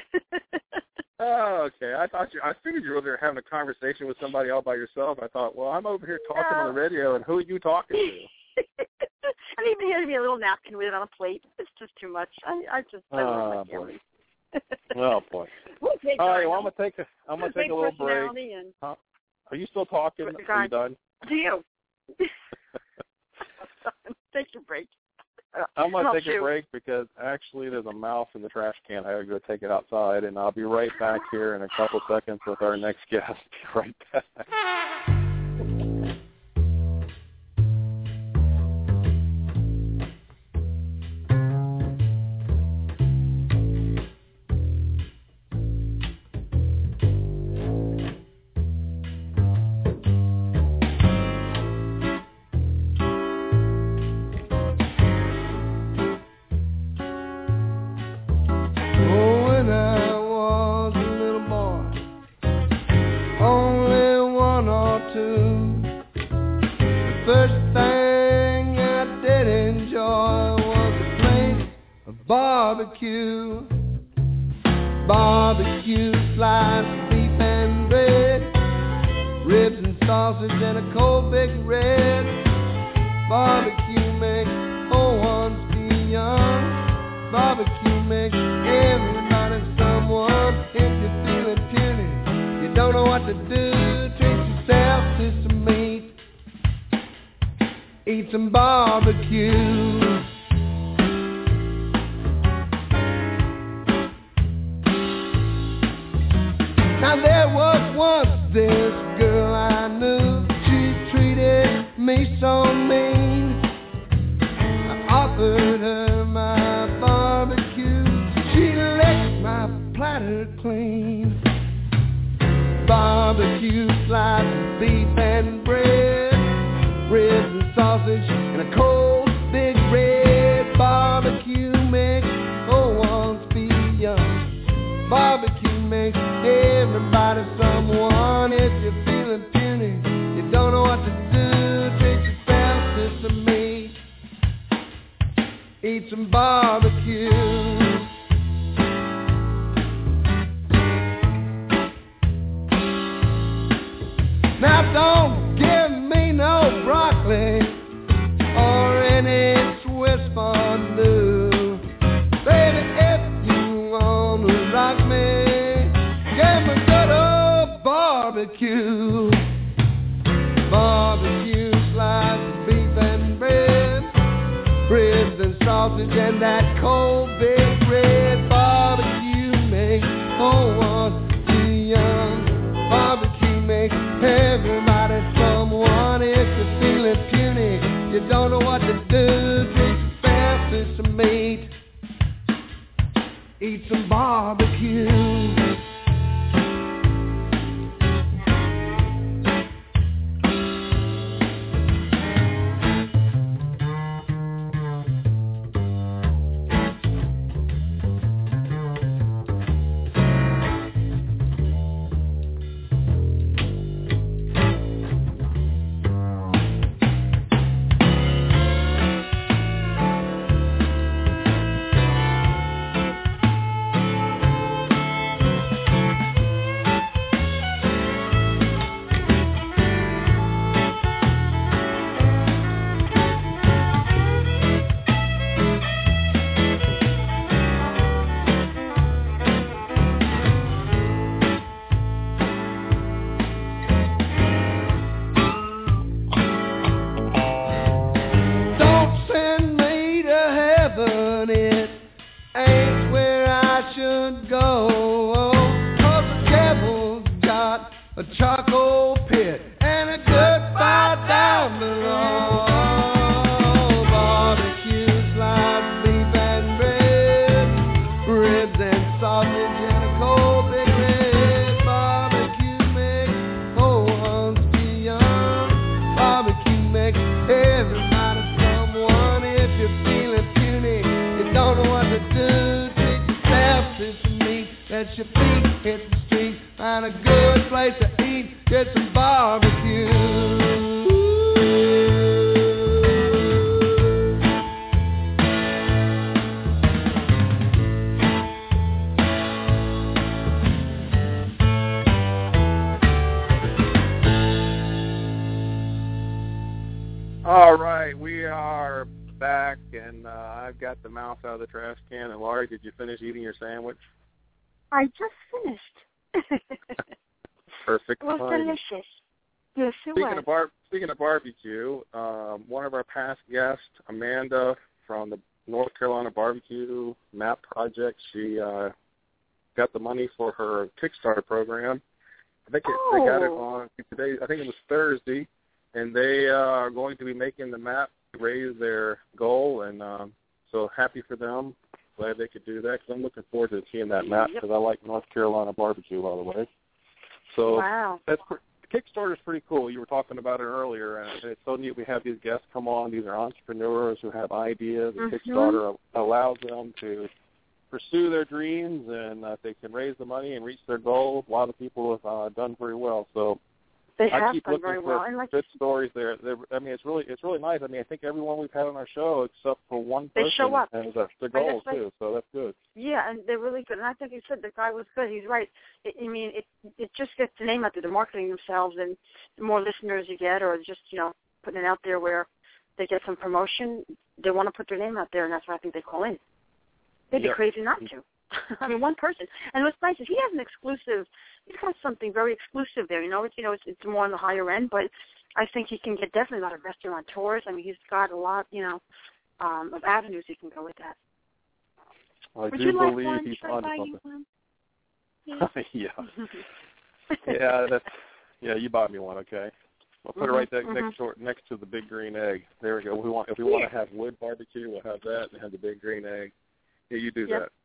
Oh, okay. I thought you. I figured you were over there having a conversation with somebody all by yourself. I thought, well, I'm over here talking no. on the radio, and who are you talking to? And even handed me a little napkin with it on a plate. It's just too much. I, I just I love Oh, my boy. family. Oh boy. We'll take All right. time. Well, I'm gonna take a. I'm gonna take a little break. And Huh? Are you still talking? Are you done? Do you? Take your break. I'm going to take you. a break because actually there's a mouse in the trash can. I got to go take it outside, and I'll be right back here in a couple seconds with our next guest. Be right back. Barbecue, barbecue, sliced beef and bread, ribs and sausage and a cold baked red. Barbecue makes old ones feel young. Barbecue makes everybody someone. If you're feeling puny, you don't know what to do, treat yourself to some meat. Eat some barbecue. Now there was once this girl I knew, she treated me so mean. I offered her my barbecue, she licked my platter clean. Barbecue, sliced beef and bread, ribs and sausage and a cold big red. Barbecue makes old ones feel young. Barbecue makes everybody someone. If you're feeling puny, you don't know what to do, treat yourself to some meat. Eat some barbecue. Now don't give me no broccoli or any Swiss fondue. Baby, if you wanna rock me, give me good old barbecue. Barbecue, sliced beef and bread, ribs and sausage and that cold big red. Barbecue makes old ones too young. Barbecue makes everybody someone. If you're feeling puny, you don't know what to do, treat yourself to some meat. Eat some barbecue. Barbecue. let your feet hit the street. Find a good place to eat, get some barbecue. All right, we are back, and uh, I've got the mouse out of the trash can. And Laurie, did you finish eating your sandwich? I just finished. Perfect. It was timing. delicious. Yes, it Speaking was. of bar- speaking of barbecue, um, one of our past guests, Amanda from the North Carolina Barbecue Map Project, she uh, got the money for her Kickstarter program. I think it, oh. they got it on today. I think it was Thursday. And they uh, are going to be making the map to raise their goal, and um, so happy for them. Glad they could do that, because I'm looking forward to seeing that map, because I like North Carolina barbecue, by the way. So wow. that's Kickstarter is pretty cool. You were talking about it earlier, and it's so neat we have these guests come on. These are entrepreneurs who have ideas, and mm-hmm. Kickstarter allows them to pursue their dreams, and uh, they can raise the money and reach their goal. A lot of people have uh, done very well, so They I have keep done looking very for well. And like, good stories there. They're, I mean, it's really it's really nice. I mean, I think everyone we've had on our show, except for one person, they show up. has uh, their goal like, too. So that's good. Yeah, and they're really good. And I think you said the guy was good. He's right. It, I mean, it it just gets the name out there. They're marketing themselves, and the more listeners you get, or just you know putting it out there where they get some promotion, they want to put their name out there, and that's why I think they call in. They'd be yep. crazy not to. I mean, one person. And what's nice is he has an exclusive. He's got something very exclusive there. You know, it's you know, it's, it's more on the higher end, but I think he can get definitely a lot of restaurateurs. I mean, he's got a lot, you know, um, of avenues he can go with that. I Would do you like believe one? he's Should on I buy something. you one? yeah. yeah, that's yeah. You bought me one, okay? I'll put mm-hmm, it right there, mm-hmm. next to next to the big green egg. There we go. We want if we want to have wood barbecue, we'll have that and have the big green egg. Yeah, you do yep. that.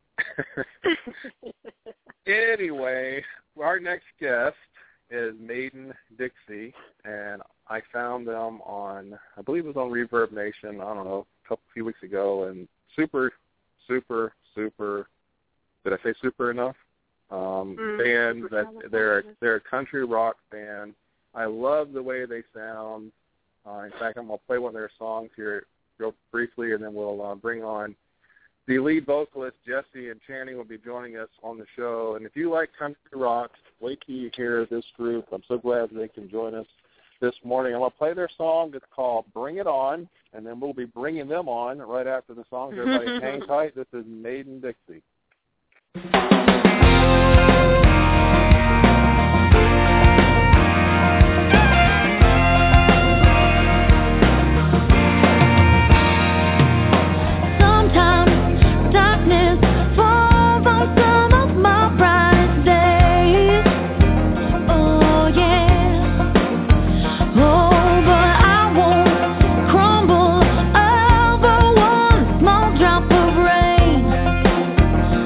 Anyway, our next guest is Maiden Dixie, and I found them on, I believe it was on Reverb Nation, I don't know, a couple few weeks ago, and super, super, super, did I say super enough? Um, mm, band that they're they're a country rock band. I love the way they sound. Uh, in fact, I'm gonna play one of their songs here real briefly, and then we'll uh, bring on the lead vocalist, Jesse, and Channing will be joining us on the show. And if you like country rock, wait till you hear this group. I'm so glad they can join us this morning. I'm going to play their song. It's called Bring It On, and then we'll be bringing them on right after the song. Everybody hang tight. This is Maiden Dixie. Crumble over one small drop of rain.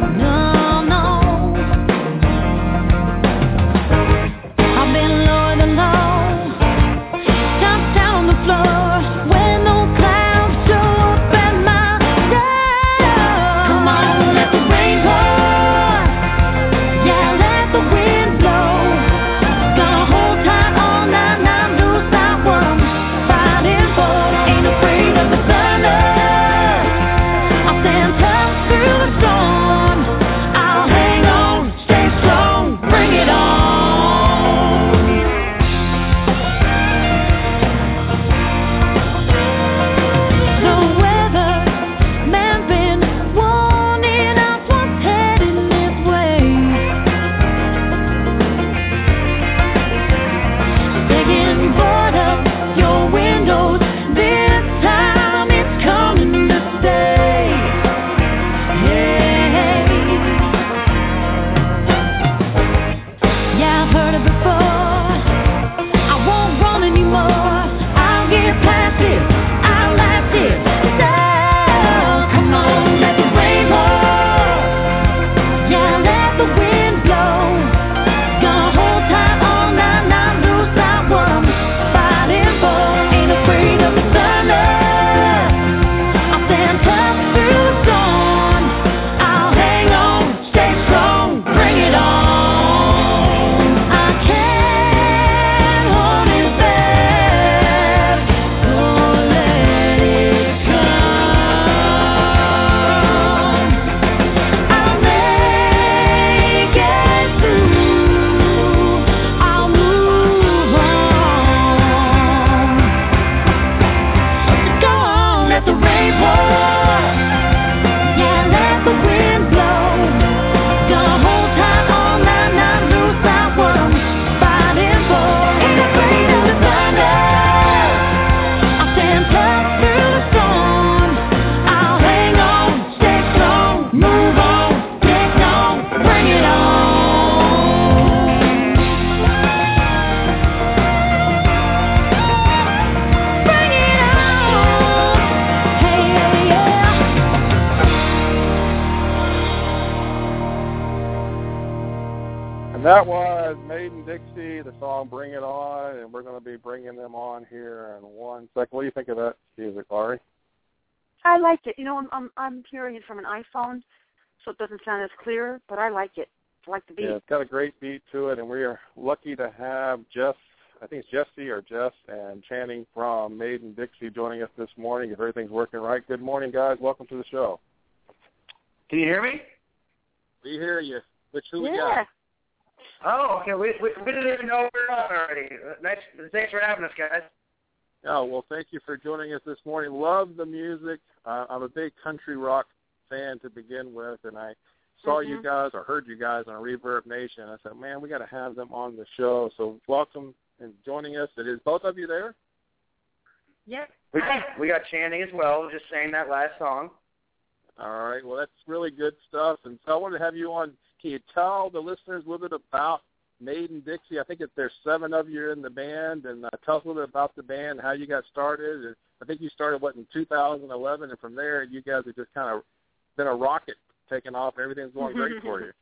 That was Made in Dixie, the song Bring It On, and we're going to be bringing them on here in one second. What do you think of that music, Laurie? I like it. You know, I'm, I'm I'm hearing it from an iPhone, so it doesn't sound as clear, but I like it. I like the beat. Yeah, it's got a great beat to it, and we are lucky to have Jess, I think it's Jesse or Jess, and Channing from Made in Dixie joining us this morning. If everything's working right. Good morning, guys. Welcome to the show. Can you hear me? We hear you. Which who yeah. we got? Oh, okay. We, we we didn't even know we were on already. Nice. Thanks for having us, guys. Oh, well, thank you for joining us this morning. Love the music. Uh, I'm a big country rock fan to begin with, and I saw mm-hmm. you guys or heard you guys on Reverb Nation. I said, man, we got to have them on the show. So welcome and joining us. It is both of you there? Yeah. We, we got Channing as well, just sang that last song. All right. Well, that's really good stuff. And so I wanted to have you on. Can you tell the listeners a little bit about Made in Dixie? I think if there's seven of you in the band, and uh, tell us a little bit about the band, how you got started. And I think you started, what, in two thousand eleven, and from there you guys have just kind of been a rocket taking off. Everything's going great for you.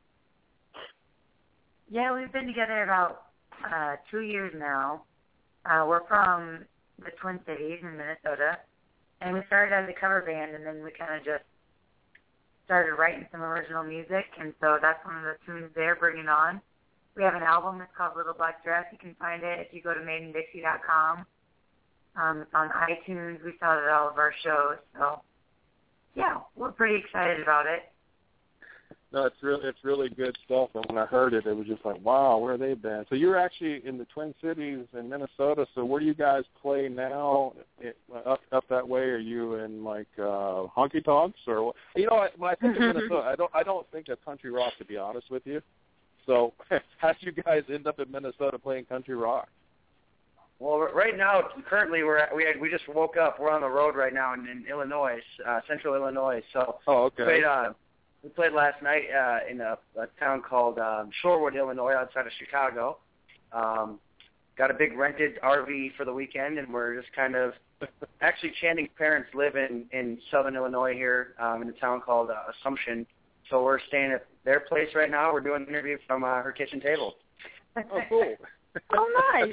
Yeah, we've been together about uh, two years now. Uh, we're from the Twin Cities in Minnesota, and we started as a cover band, and then we kind of just started writing some original music, and so that's one of the tunes they're bringing on. We have an album that's called Little Black Dress. You can find it if you go to made in dixie dot com. Um, it's on iTunes. We sell it at all of our shows. So, yeah, we're pretty excited about it. No, it's really it's really good stuff. And when I heard it, it was just like, wow, where have they been? So you're actually in the Twin Cities in Minnesota. So where do you guys play now? It, up up that way? Are you in like uh, honky tonks or what? You know, when I think of Minnesota, I don't I don't think of country rock, to be honest with you. So how did you guys end up in Minnesota playing country rock? Well, right now, currently, we're at, we had, we just woke up. We're on the road right now in, in Illinois, uh, Central Illinois. So oh, okay. We played, uh, we played last night uh, in a, a town called um, Shorewood, Illinois, outside of Chicago. Um, got a big rented R V for the weekend, and we're just kind of actually Channing's parents live in, in southern Illinois here um, in a town called uh, Assumption. So we're staying at their place right now. We're doing an interview from uh, her kitchen table. Oh, cool. Oh, nice.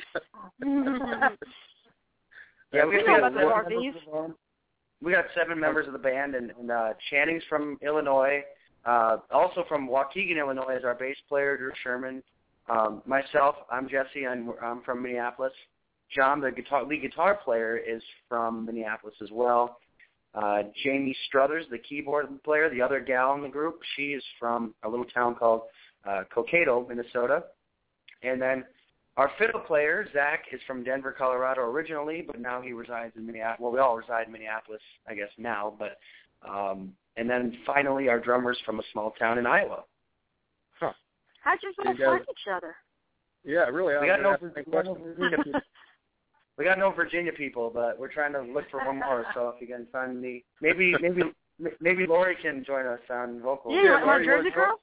Yeah, we, we, we, know got about the R Vs. we got seven members of the band, and, and uh, Channing's from Illinois. Uh, also from Waukegan, Illinois, is our bass player, Drew Sherman. Um, myself, I'm Jesse. I'm, I'm from Minneapolis. John, the guitar, lead guitar player, is from Minneapolis as well. Uh, Jamie Struthers, the keyboard player, the other gal in the group, she is from a little town called uh, Cokato, Minnesota. And then our fiddle player, Zach, is from Denver, Colorado originally, but now he resides in Minneapolis. Well, we all reside in Minneapolis, I guess, now. But um, and then finally, our drummer's from a small town in Iowa. Huh. How'd you guys you guys, find each other? Yeah, really. We got, no, we, got no Virginia people. we got no Virginia people, but we're trying to look for one more. So if you can find me, maybe maybe maybe Lori can join us on vocals. Yeah, yeah you want Jersey Girl?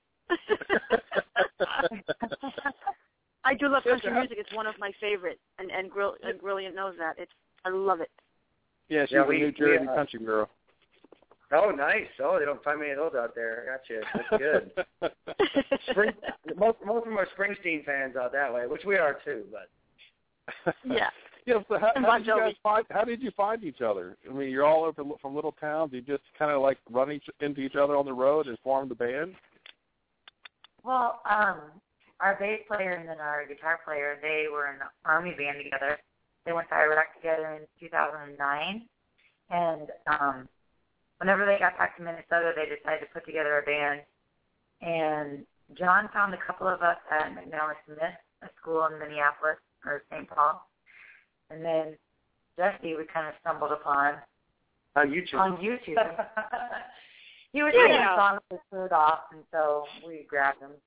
I do love country music. It's one of my favorites, and and, Grill, and Brilliant knows that. It's I love it. Yeah, she's yeah, a we, New Jersey we, uh, country girl. Oh, nice. Oh, they don't find many of those out there. Gotcha. That's good. Spring, most, most of them are Springsteen fans out that way, which we are too. But yeah. Yeah. So how, how did you guys find? How did you find each other? I mean, you're all over from little towns. You just kind of like run each, into each other on the road and form the band. Well, um, our bass player and then our guitar player, they were in an army band together. They went to Iraq together in two thousand nine, and um, whenever they got back to Minnesota, they decided to put together a band. And John found a couple of us at McNally Smith, a school in Minneapolis or Saint Paul, and then Jesse we kind of stumbled upon on YouTube. On YouTube, he was yeah. singing songs that third off, and so we grabbed him.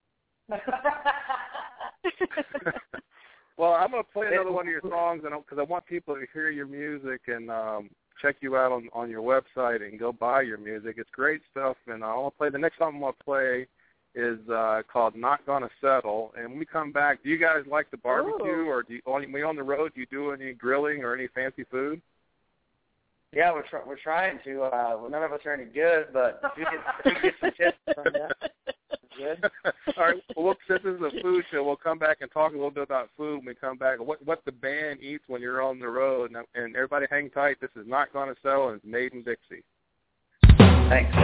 Well, I'm going to play another one of your songs because I, I want people to hear your music and um, check you out on, on your website and go buy your music. It's great stuff, and I want to play the next song I'm going to play is uh, called Not Gonna Settle. And when we come back, do you guys like the barbecue, Ooh. or do you, when you're on the road, do you do any grilling or any fancy food? Yeah, we're tr- we're trying to. Uh, well, none of us are any good, but if you get, if you get some tips from you. Good. All right. Well, since this is a food show, we'll come back and talk a little bit about food when we come back. What what the band eats when you're on the road. And, and everybody hang tight. This is Not Gonna Sell, and it's Made in Dixie. Thanks.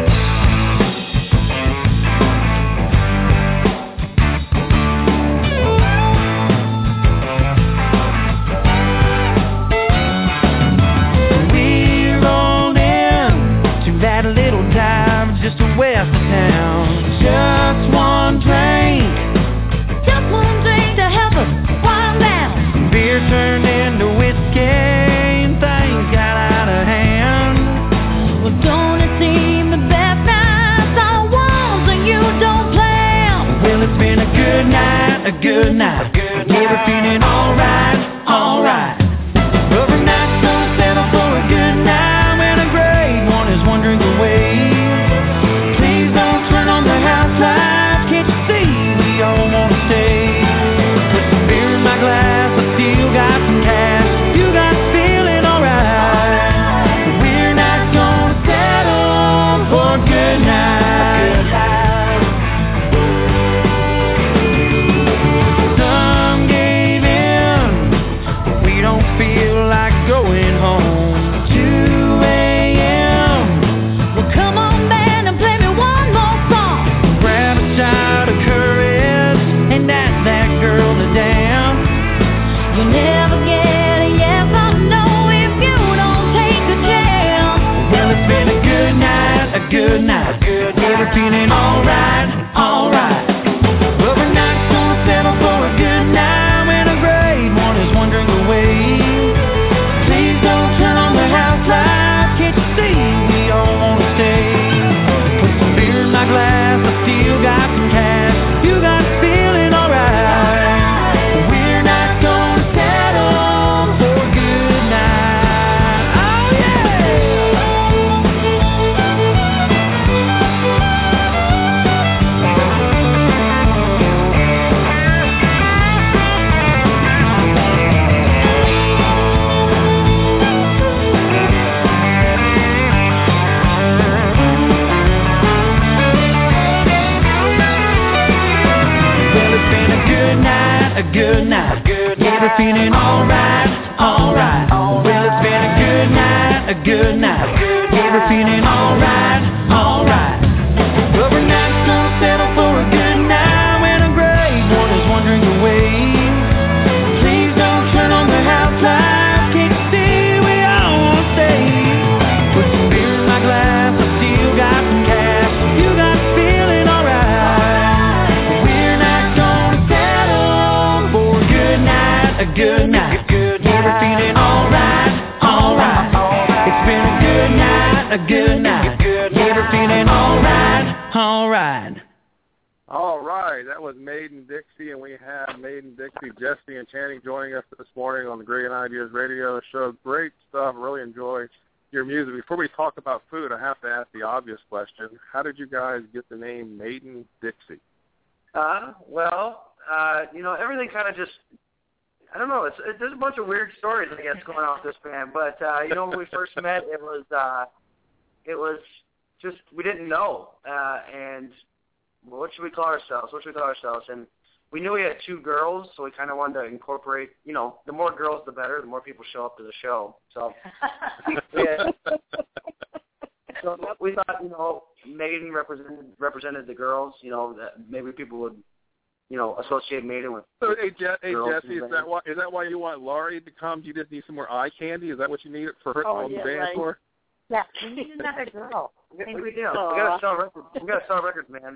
That little dive just west of town. Just one drink, just one drink to help us wind down. Beer turned into whiskey and things got out of hand. Well, don't it seem the best nights are ones that you don't plan? Well, it's been a good night, a good night. Never feeling alright, alright. Overnight, gonna settle for a good night. One drink away. Please don't turn on the house lights. Can't you see we all want to stay? Put some beer in my glass. I still got some cash. You got feeling alright. We're not gonna settle for a good night. Some gave in, but we don't feel like going home. Good night, good night. Never feeling alright, alright. Overnight, gonna settle for a good night. When a great one is one drink away. Please don't turn on the house lights. Can't you see we all wanna stay? Put some beer in my glass. I still got some cash. You got feeling alright. We're not gonna settle for a good night. Oh yeah. A good night, good night. Never feeling alright, alright. Well, it's been a good night, a good night. Never feeling alright, alright. Overnight's gonna settle for a good night. When a great one is one drink away. Please don't turn on the house lights. Can't you see we all wanna stay? Put some beer in my glass. I still got some cash. You got feeling alright. We're not gonna settle for a good night, a good night. Never feeling alright, alright. It's been a good night, a good night. Never feeling alright, alright. All right, that was Made in Dixie, and we have Made in Dixie, Jesse and Channing joining us this morning on the Brilliant Ideas Radio Show. Great stuff. Really enjoy your music. Before we talk about food, I have to ask the obvious question. How did you guys get the name Made in Dixie? Uh, well, uh, you know, everything kind of just, I don't know, it's, it, there's a bunch of weird stories, I guess, going on with this band. But, uh, you know, when we first met, it was, uh, it was just, we didn't know. Uh, and what should we call ourselves? What should we call ourselves? And we knew we had two girls, so we kind of wanted to incorporate, you know, the more girls, the better. The more people show up to the show. So, yeah. So we thought, you know, Maiden represented represented the girls. You know, that maybe people would, you know, associate Maiden with. So, hey, Je- hey Jesse, is band. that why is that why you want Laurie to come? Do you just need some more eye candy? Is that what you need for her Oh, on yeah, the band right. for? Yeah, we need another girl. I think we do. We gotta sell records. We gotta sell records, man.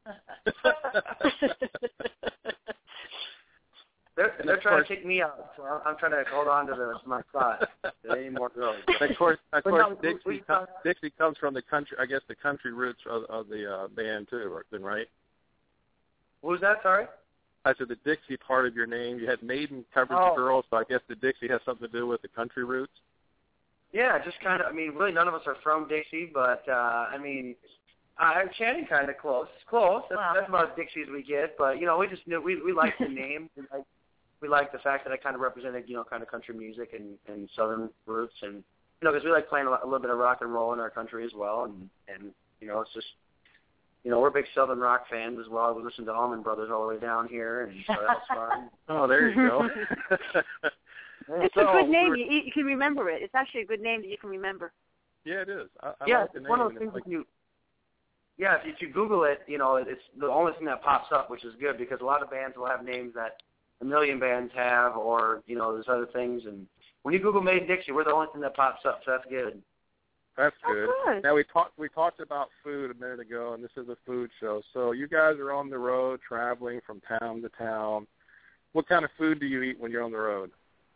They're, they're trying to kick me out, so I'm, I'm trying to hold on to, the, to my spot. There ain't more girls. Of course, of But course, no, Dixie, we- we com- thought- Dixie comes from the country. I guess the country roots of, of the uh, band too, then, right? What was that? Sorry. I said the Dixie part of your name. You had Maiden covers Oh. the girls, so I guess the Dixie has something to do with the country roots. Yeah, just kind of. I mean, really, none of us are from Dixie, but uh, I mean, I'm Channing kind of close. Close. That's, Wow. that's about as Dixie as we get. But you know, we just knew we we liked the name. We liked, we liked the fact that it kind of represented, you know, kind of country music and, and southern roots, and you know, because we like playing a, lot, a little bit of rock and roll in our country as well, and and you know, it's just you know, we're big Southern rock fans as well. We listen to Allman Brothers all the way down here, and so that's fun. Oh, there you go. It's so, a good name. You, you can remember it. It's actually a good name that you can remember. Yeah, it is. I, I yeah, like the it's name. one of those things like, if you, yeah, if you, if you Google it, you know, it's the only thing that pops up, which is good because a lot of bands will have names that a million bands have, or, you know, there's other things. And when you Google Made in Dixie, we're the only thing that pops up, so that's good. That's good. Oh, good. Now, we talked we talked about food a minute ago, and this is a food show. So you guys are on the road, traveling from town to town. What kind of food do you eat when you're on the road?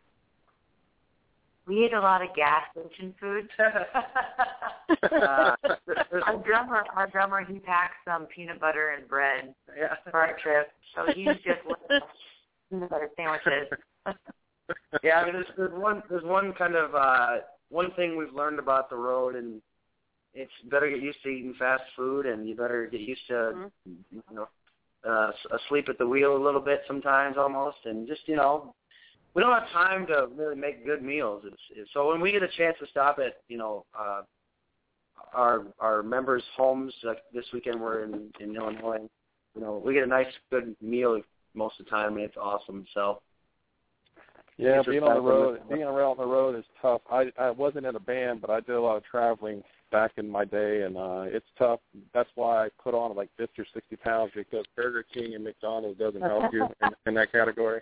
We eat a lot of gas station food. uh, our drummer, our drummer, he packs some peanut butter and bread yeah. for our trip, so he's just with peanut butter sandwiches. yeah, I mean, there's, there's one there's one kind of uh, one thing we've learned about the road, and it's better get used to eating fast food, and you better get used to mm-hmm. you know uh, asleep at the wheel a little bit sometimes almost, and just you know. We don't have time to really make good meals. It's, it's, so when we get a chance to stop at, you know, uh, our our members' homes, like this weekend we're in, in Illinois, you know, we get a nice, good meal most of the time, and it's awesome. So yeah, being on the road, being around the road is tough. I I wasn't in a band, but I did a lot of traveling back in my day, and uh, it's tough. That's why I put on like fifty or sixty pounds because Burger King and McDonald's doesn't help you in, in that category.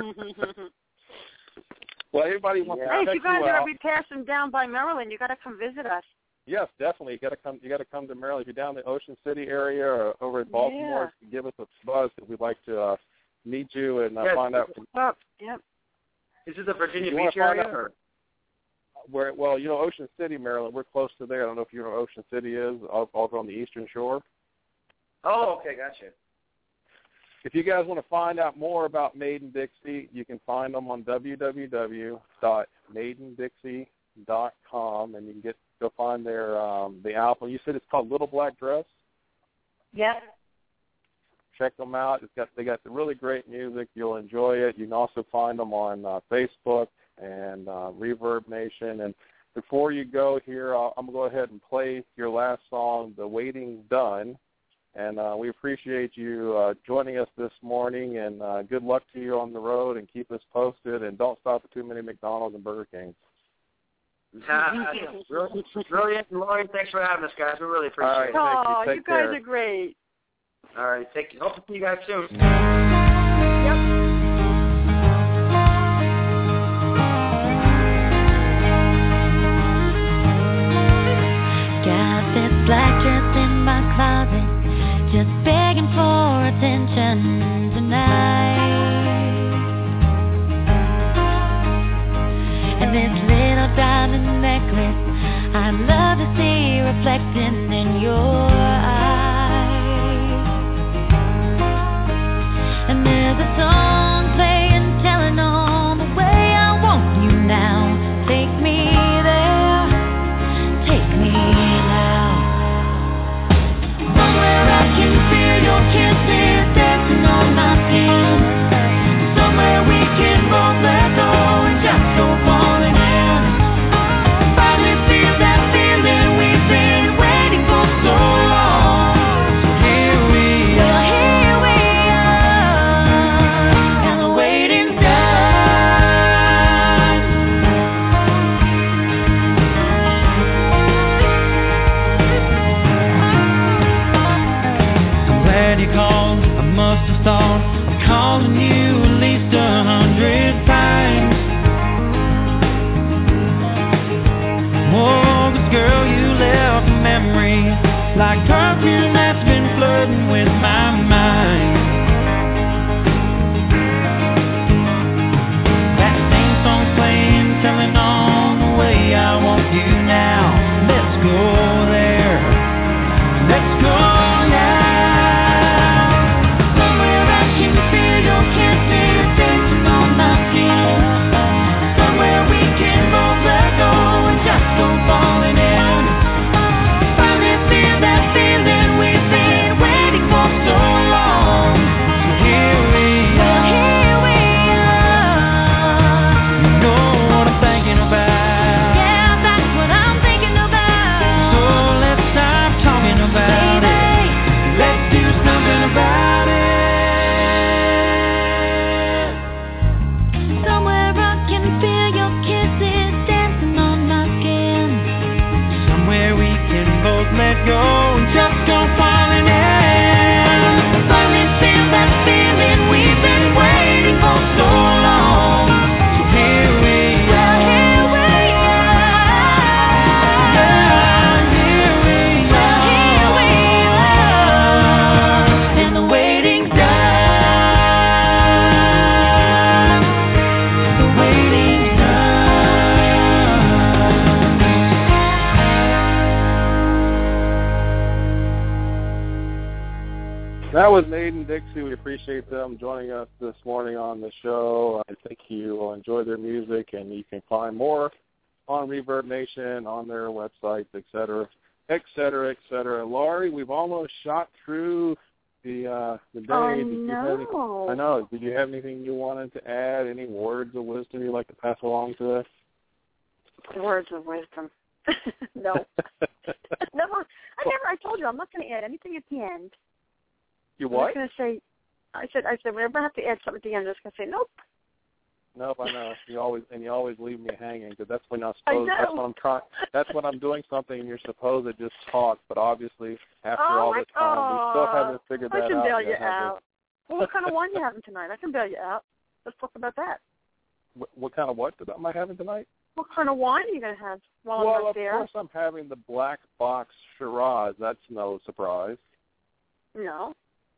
Well, everybody wants yeah. to check Hey, if you guys you ever out. be passing down by Maryland, you got to come visit us. Yes, definitely. You got to come. You got to come to Maryland. If you're down in the Ocean City area or over at Baltimore, Yeah. give us a buzz. We'd like to uh, meet you and uh, yes. find out. Oh, yep. Is it the Virginia you Beach area? Out, or? where, well, you know, Ocean City, Maryland. We're close to there. I don't know if you know where Ocean City is, over on the Eastern Shore. Oh, okay, gotcha. If you guys want to find out more about Made in Dixie, you can find them on w w w dot made in dixie dot com, and you can get go find their um, the album. You said it's called Little Black Dress? Yep. Check them out. It's got they got the really great music. You'll enjoy it. You can also find them on uh, Facebook and uh, Reverb Nation. And before you go here, I'll, I'm going to go ahead and play your last song, The Waiting's Done. And uh, we appreciate you uh, joining us this morning, and uh, good luck to you on the road, and keep us posted, and don't stop at too many McDonald's and Burger Kings. Brilliant, brilliant. Lauren, thanks for having us, guys. We really appreciate right, it. Oh, you. you guys care. are great. All right, take, hope to see you guys soon. Yep. Got this black dress in my closet, just begging for attention tonight. And this little diamond necklace I'd love to see reflecting in your eyes. And there's a song playing, telling on the way I want you now. Take me there, take me now. Somewhere I can feel your kisses dancing on my skin. Somewhere we can both let go and just go falling in. Finally feel that feeling we've been waiting for so long. So here we are, here we are, and the waiting's done. I'm glad you called. I must have thought of calling you at least a hundred times. Oh, 'cause girl, you left a memory like perfume that's been flirting with my mind. That same song playing, telling on the way I want you now. Let's go there. Let's go now. Somewhere I can feel your kisses dancing on my skin. Somewhere we can both let go and just go falling in. Finally feel that feeling we've go and just go falling in. Finally feel that feeling we've been waiting for so long. So here we are. Here we are. Yeah, here we are. Here we are. And the waiting's done. The waiting's That was Maiden Dixie. We appreciate them joining us this morning on the show. I think you will enjoy their music, and you can find more on Reverb Nation, on their websites, et cetera, et cetera, et cetera. Laurie, we've almost shot through the uh, the day. Oh, Did you have any, no. I know. Did you have anything you wanted to add? Any words of wisdom you'd like to pass along to us? Words of wisdom. No. Never. I never. I told you I'm not going to add anything at the end. You I'm what? just going to say. I said. I said. Whenever I have to add something at the end, I'm just going to say nope. Nope, I know. You always and you always leave me hanging because that's when I'm I supposed. know. That's when I'm trying. That's when I'm doing something and you're supposed to just talk. But obviously, after Oh, all my- this time, we still oh, haven't figured I that can out. bail yet, you have we? out. Well, what kind of wine you having tonight? I can bail you out. Let's talk about that. What, what kind of what am I having tonight? What kind of wine are you going to have while well, I'm not of there? course, I'm having the Black Box Shiraz. That's no surprise. No.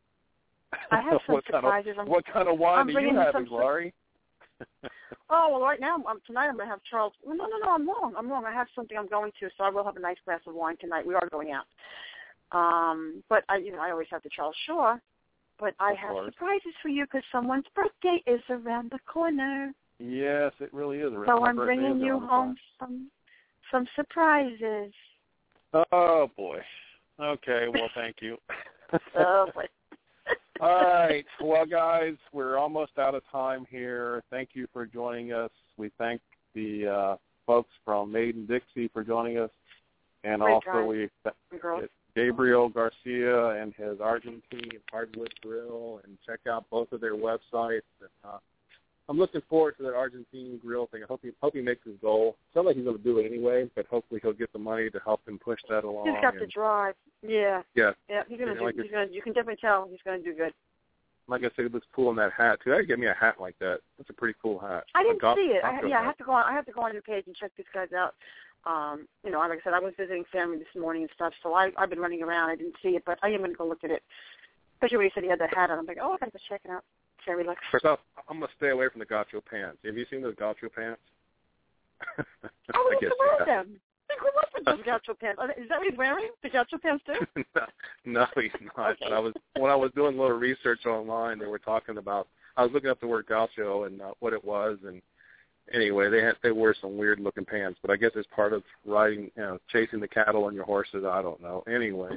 I have some what kind surprises. of I'm, what kind of wine I'm are you bringing you having, some- Laurie? Oh, well, right now, um, tonight I'm going to have Charles. Well, no, no, no, I'm wrong. I'm wrong. I have something I'm going to, so I will have a nice glass of wine tonight. We are going out. Um, but, I, you know, I always have the Charles Shaw. But I Of have course. surprises for you because someone's birthday is around the corner. Yes, it really is. So My I'm birthday bringing is you around the home some some surprises. corner. Oh boy. Okay. Well, thank you. Oh, boy. All right. Well, guys, we're almost out of time here. Thank you for joining us. We thank the uh, folks from Maiden Dixie for joining us. And Great also guys. we And girls. Gabriel Garcia and his Argentine Hardwood Grill. And check out both of their websites. And, uh, I'm looking forward to that Argentine grill thing. I hope he, hope he makes his goal. Sounds like he's going to do it anyway, but hopefully he'll get the money to help him push that along. He's got and, the drive. Yeah. Yeah. Yeah, he's going to Yeah, do like he's gonna, you can definitely tell he's going to do good. Like I said, it looks cool in that hat too. I gotta get me a hat like that. That's a pretty cool hat. I didn't A golf- see it. I, golf yeah, I hat. have to go on. I have to go on your page and check these guys out. Um, you know, like I said, I was visiting family this morning and stuff, so I, I've been running around. I didn't see it, but I am going to go look at it. Especially when he said he had that hat on. I'm like, oh, I got to go check it out. Very lucky. First off, I'm gonna stay away from the gaucho pants. Have you seen those gaucho pants? I I was guess wear you have. them. I grew up with those gaucho pants. Are they- Is that what he's wearing? The gaucho pants too? no, no, he's not. Okay. But I was when I was doing a little research online. They were talking about. I was looking up the word gaucho and uh, what it was, and anyway, they had they wear some weird looking pants. But I guess it's part of riding, you know, chasing the cattle on your horses. I don't know. Anyway.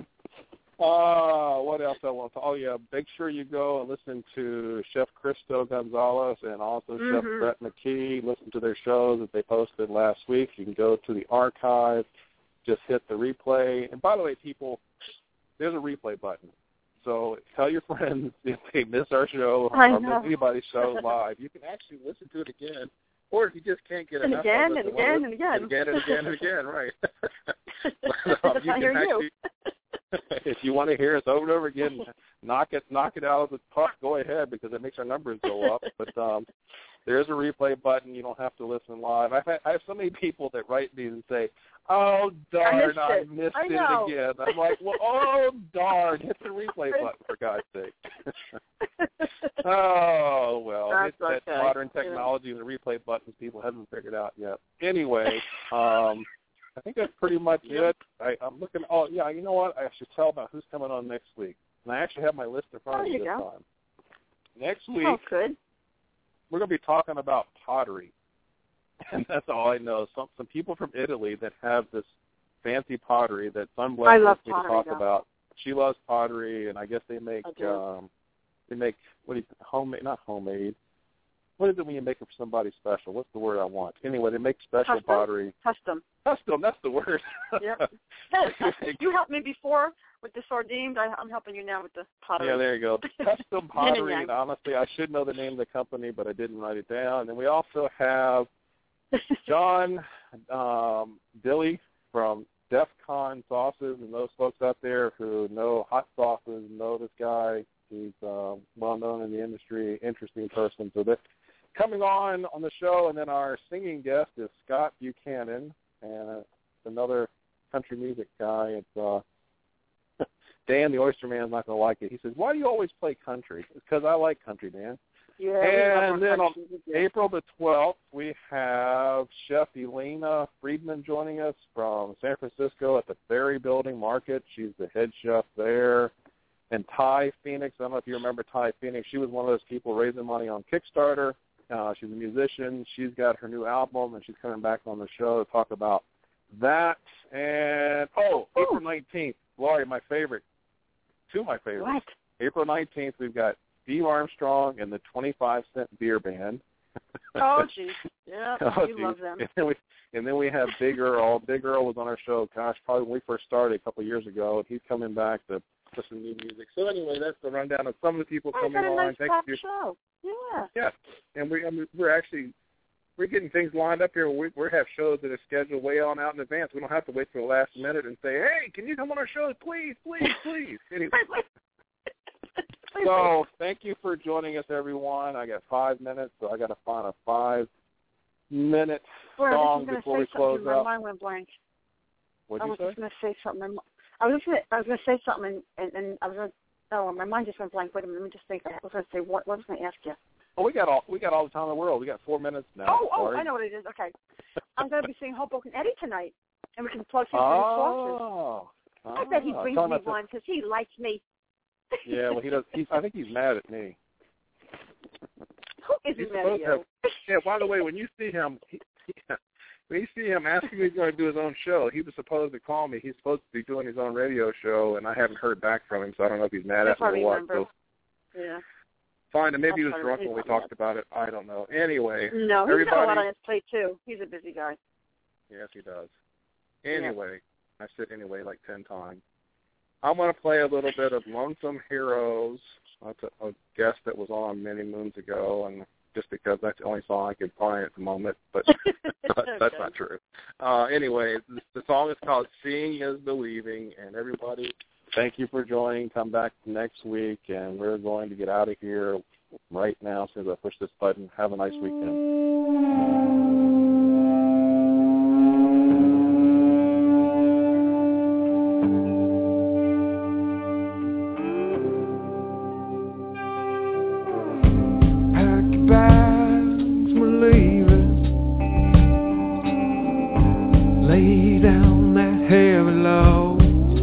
Uh, what else I want to? Oh yeah, make sure you go and listen to Chef Cristo Gonzalez and also Chef Mhm. Brett McKee. Listen to their shows that they posted last week. You can go to the archive, just hit the replay. And by the way, people, there's a replay button. So tell your friends if they miss our show I or know. miss anybody's show live, you can actually listen to it again. Or if you just can't get And enough again, of it, and wanna again, listen- and again. and again and again and again, right? That's um, you I can hear you. actually, if you want to hear us over and over again, knock it, knock it out of the park. Go ahead because it makes our numbers go up. But um, there is a replay button. You don't have to listen live. I've had, I have so many people that write me and say, "Oh darn, missed I it. missed I it know. again." I'm like, "Well, oh darn, hit the replay button for God's sake." Oh well, That's it's that okay. modern technology and the replay buttons people haven't figured out yet. Anyway. um I think that's pretty much it. I, I'm looking. Oh, yeah. You know what? I should tell about who's coming on next week. And I actually have my list in front Oh, of me you this go. time. Next week, Oh, good. we're going to be talking about pottery, and that's all I know. Some some people from Italy that have this fancy pottery that Sunblessed I love wants me pottery, to talk though. about. She loves pottery, and I guess they make I do. um, they make what do you homemade? Not homemade. What is it when you make it for somebody special? What's the word I want? Anyway, they make special Custom? pottery. Custom. Custom, that's the word. Yep. Hey, you helped me before with the sardines. I, I'm helping you now with the pottery. Yeah, there you go. Custom Yin and pottery, yang. and honestly, I should know the name of the company, but I didn't write it down. And we also have John um, Dilly from DEF-CON sauces, and those folks out there who know hot sauces know this guy. He's uh, well known in the industry, interesting person. So this coming on on the show, and then our singing guest is Scott Buchanan, and uh, another country music guy. It's uh, Dan the Oyster Man's not going to like it. He says, "Why do you always play country?" It's because I like country, Dan. Yeah. And then on April the twelfth, we have Chef Elena Friedman joining us from San Francisco at the Ferry Building Market. She's the head chef there. And Ty Phoenix, I don't know if you remember Ty Phoenix. She was one of those people raising money on Kickstarter. Uh, she's a musician. She's got her new album, and she's coming back on the show to talk about that. And, oh, Ooh. April nineteenth, Laurie, my favorite, two of my favorites. What? April nineteenth, we've got Steve Armstrong and the twenty-five cent Beer Band. Oh, geez. Yeah, oh, we geez. love them. And then, we, and then we have Big Earl. Big Earl was on our show, gosh, probably when we first started a couple of years ago, and he's coming back to listen to new music. So anyway, that's the rundown of some of the people oh, coming a on. nice Thank pop you. show. Yeah. Yeah, and we I mean, we're actually we're getting things lined up here. We we have shows that are scheduled way on out in advance. We don't have to wait till the last minute and say, "Hey, can you come on our show, please, please, please?" Anyway. So thank you for joining us, everyone. I got five minutes, so I got to find a five-minute song before we close my out. My mind went blank. What'd I you was say? just going to say something. I was going to I was going to say something, and, and I was going to. Oh, my mind just went blank. Wait a minute. Let me just think. I was going to say what? What was I going to ask you? Oh, we got all we got all the time in the world. We got four minutes now. Oh, oh, Sorry. I know what it is. Okay, I'm going to be seeing Hoboken Eddie tonight, and we can plug him oh, for his I bet he oh, brings me one because he likes me. Yeah, well, he does. He's, I think he's mad at me. Who isn't he's mad at you? Have, yeah. By the way, when you see him, he, he, when you see him asking me if he's going to do his own show, he was supposed to call me. He's supposed to be doing his own radio show, and I haven't heard back from him, so I don't know if he's mad I at me or what. Remember. So. Yeah. Fine, and maybe I'll he was drunk when we talked about it. I don't know. Anyway, no, he's everybody, got a lot on his plate too. He's a busy guy. Yes, he does. Anyway, yeah. I said anyway like ten times. I'm going to play a little bit of Lonesome Heroes. That's a, a guest that was on many moons ago, and just because that's the only song I could find at the moment, but that's okay. Not true. Uh, anyway, the, the song is called Seeing is Believing, and everybody, thank you for joining. Come back next week, and we're going to get out of here right now as soon as I push this button. Have a nice weekend. Lay down that heavy load.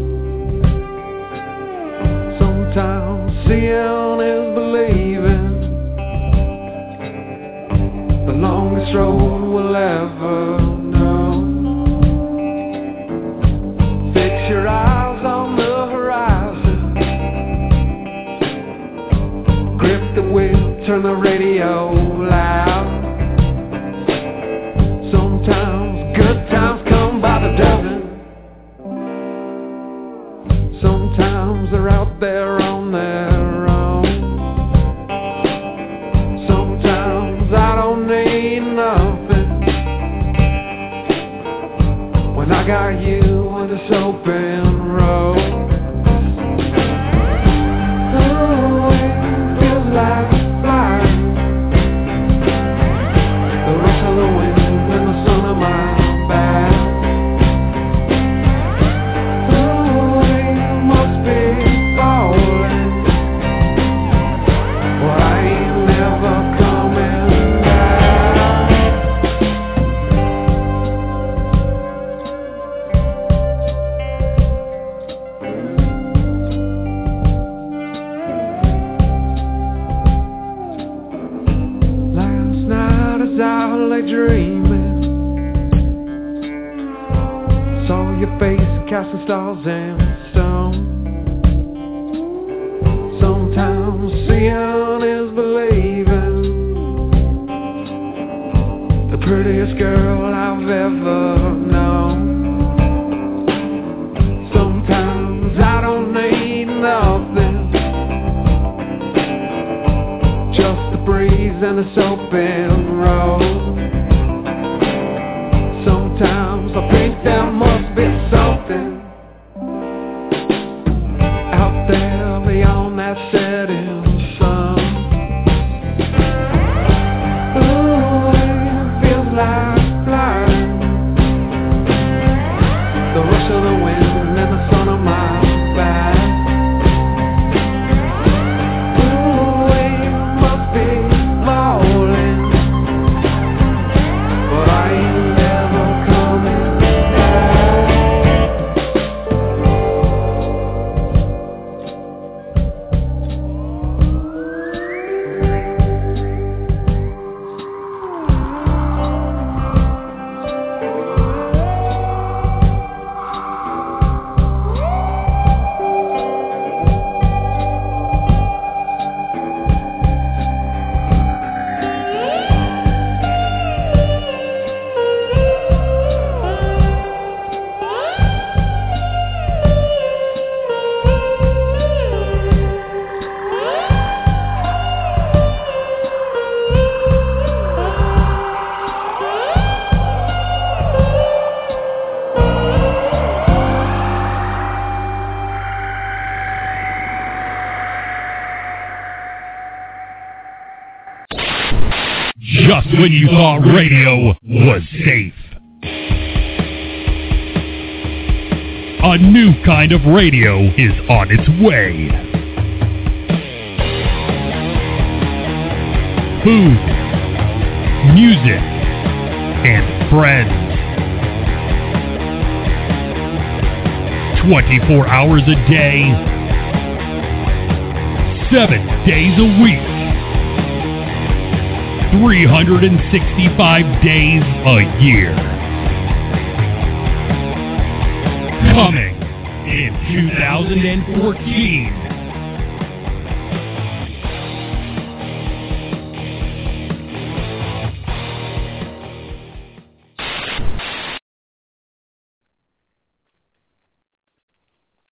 Sometimes seeing is believing. The longest road we'll ever know. Fix your eyes on the horizon. Grip the wheel, turn the radio loud. Sometimes good times come by the dozen. Sometimes they're out there on their own. Sometimes I don't need nothing when I got you on this open road. Oh, it feels like flying. The rush of the wind and the sun on my back. Oh, you must be falling. Well, I ain't never coming back. Last night as I lay dreaming, saw your face casting stars and stone. Sometimes seeing is believing. The prettiest girl I've ever known. Sometimes I don't need nothing, just the breeze and this open road. Sometimes I think there must be something just when you thought radio was safe. A new kind of radio is on its way. Food, music, and friends. twenty-four hours a day, seven days a week, three hundred sixty-five days a year. Coming in two thousand fourteen.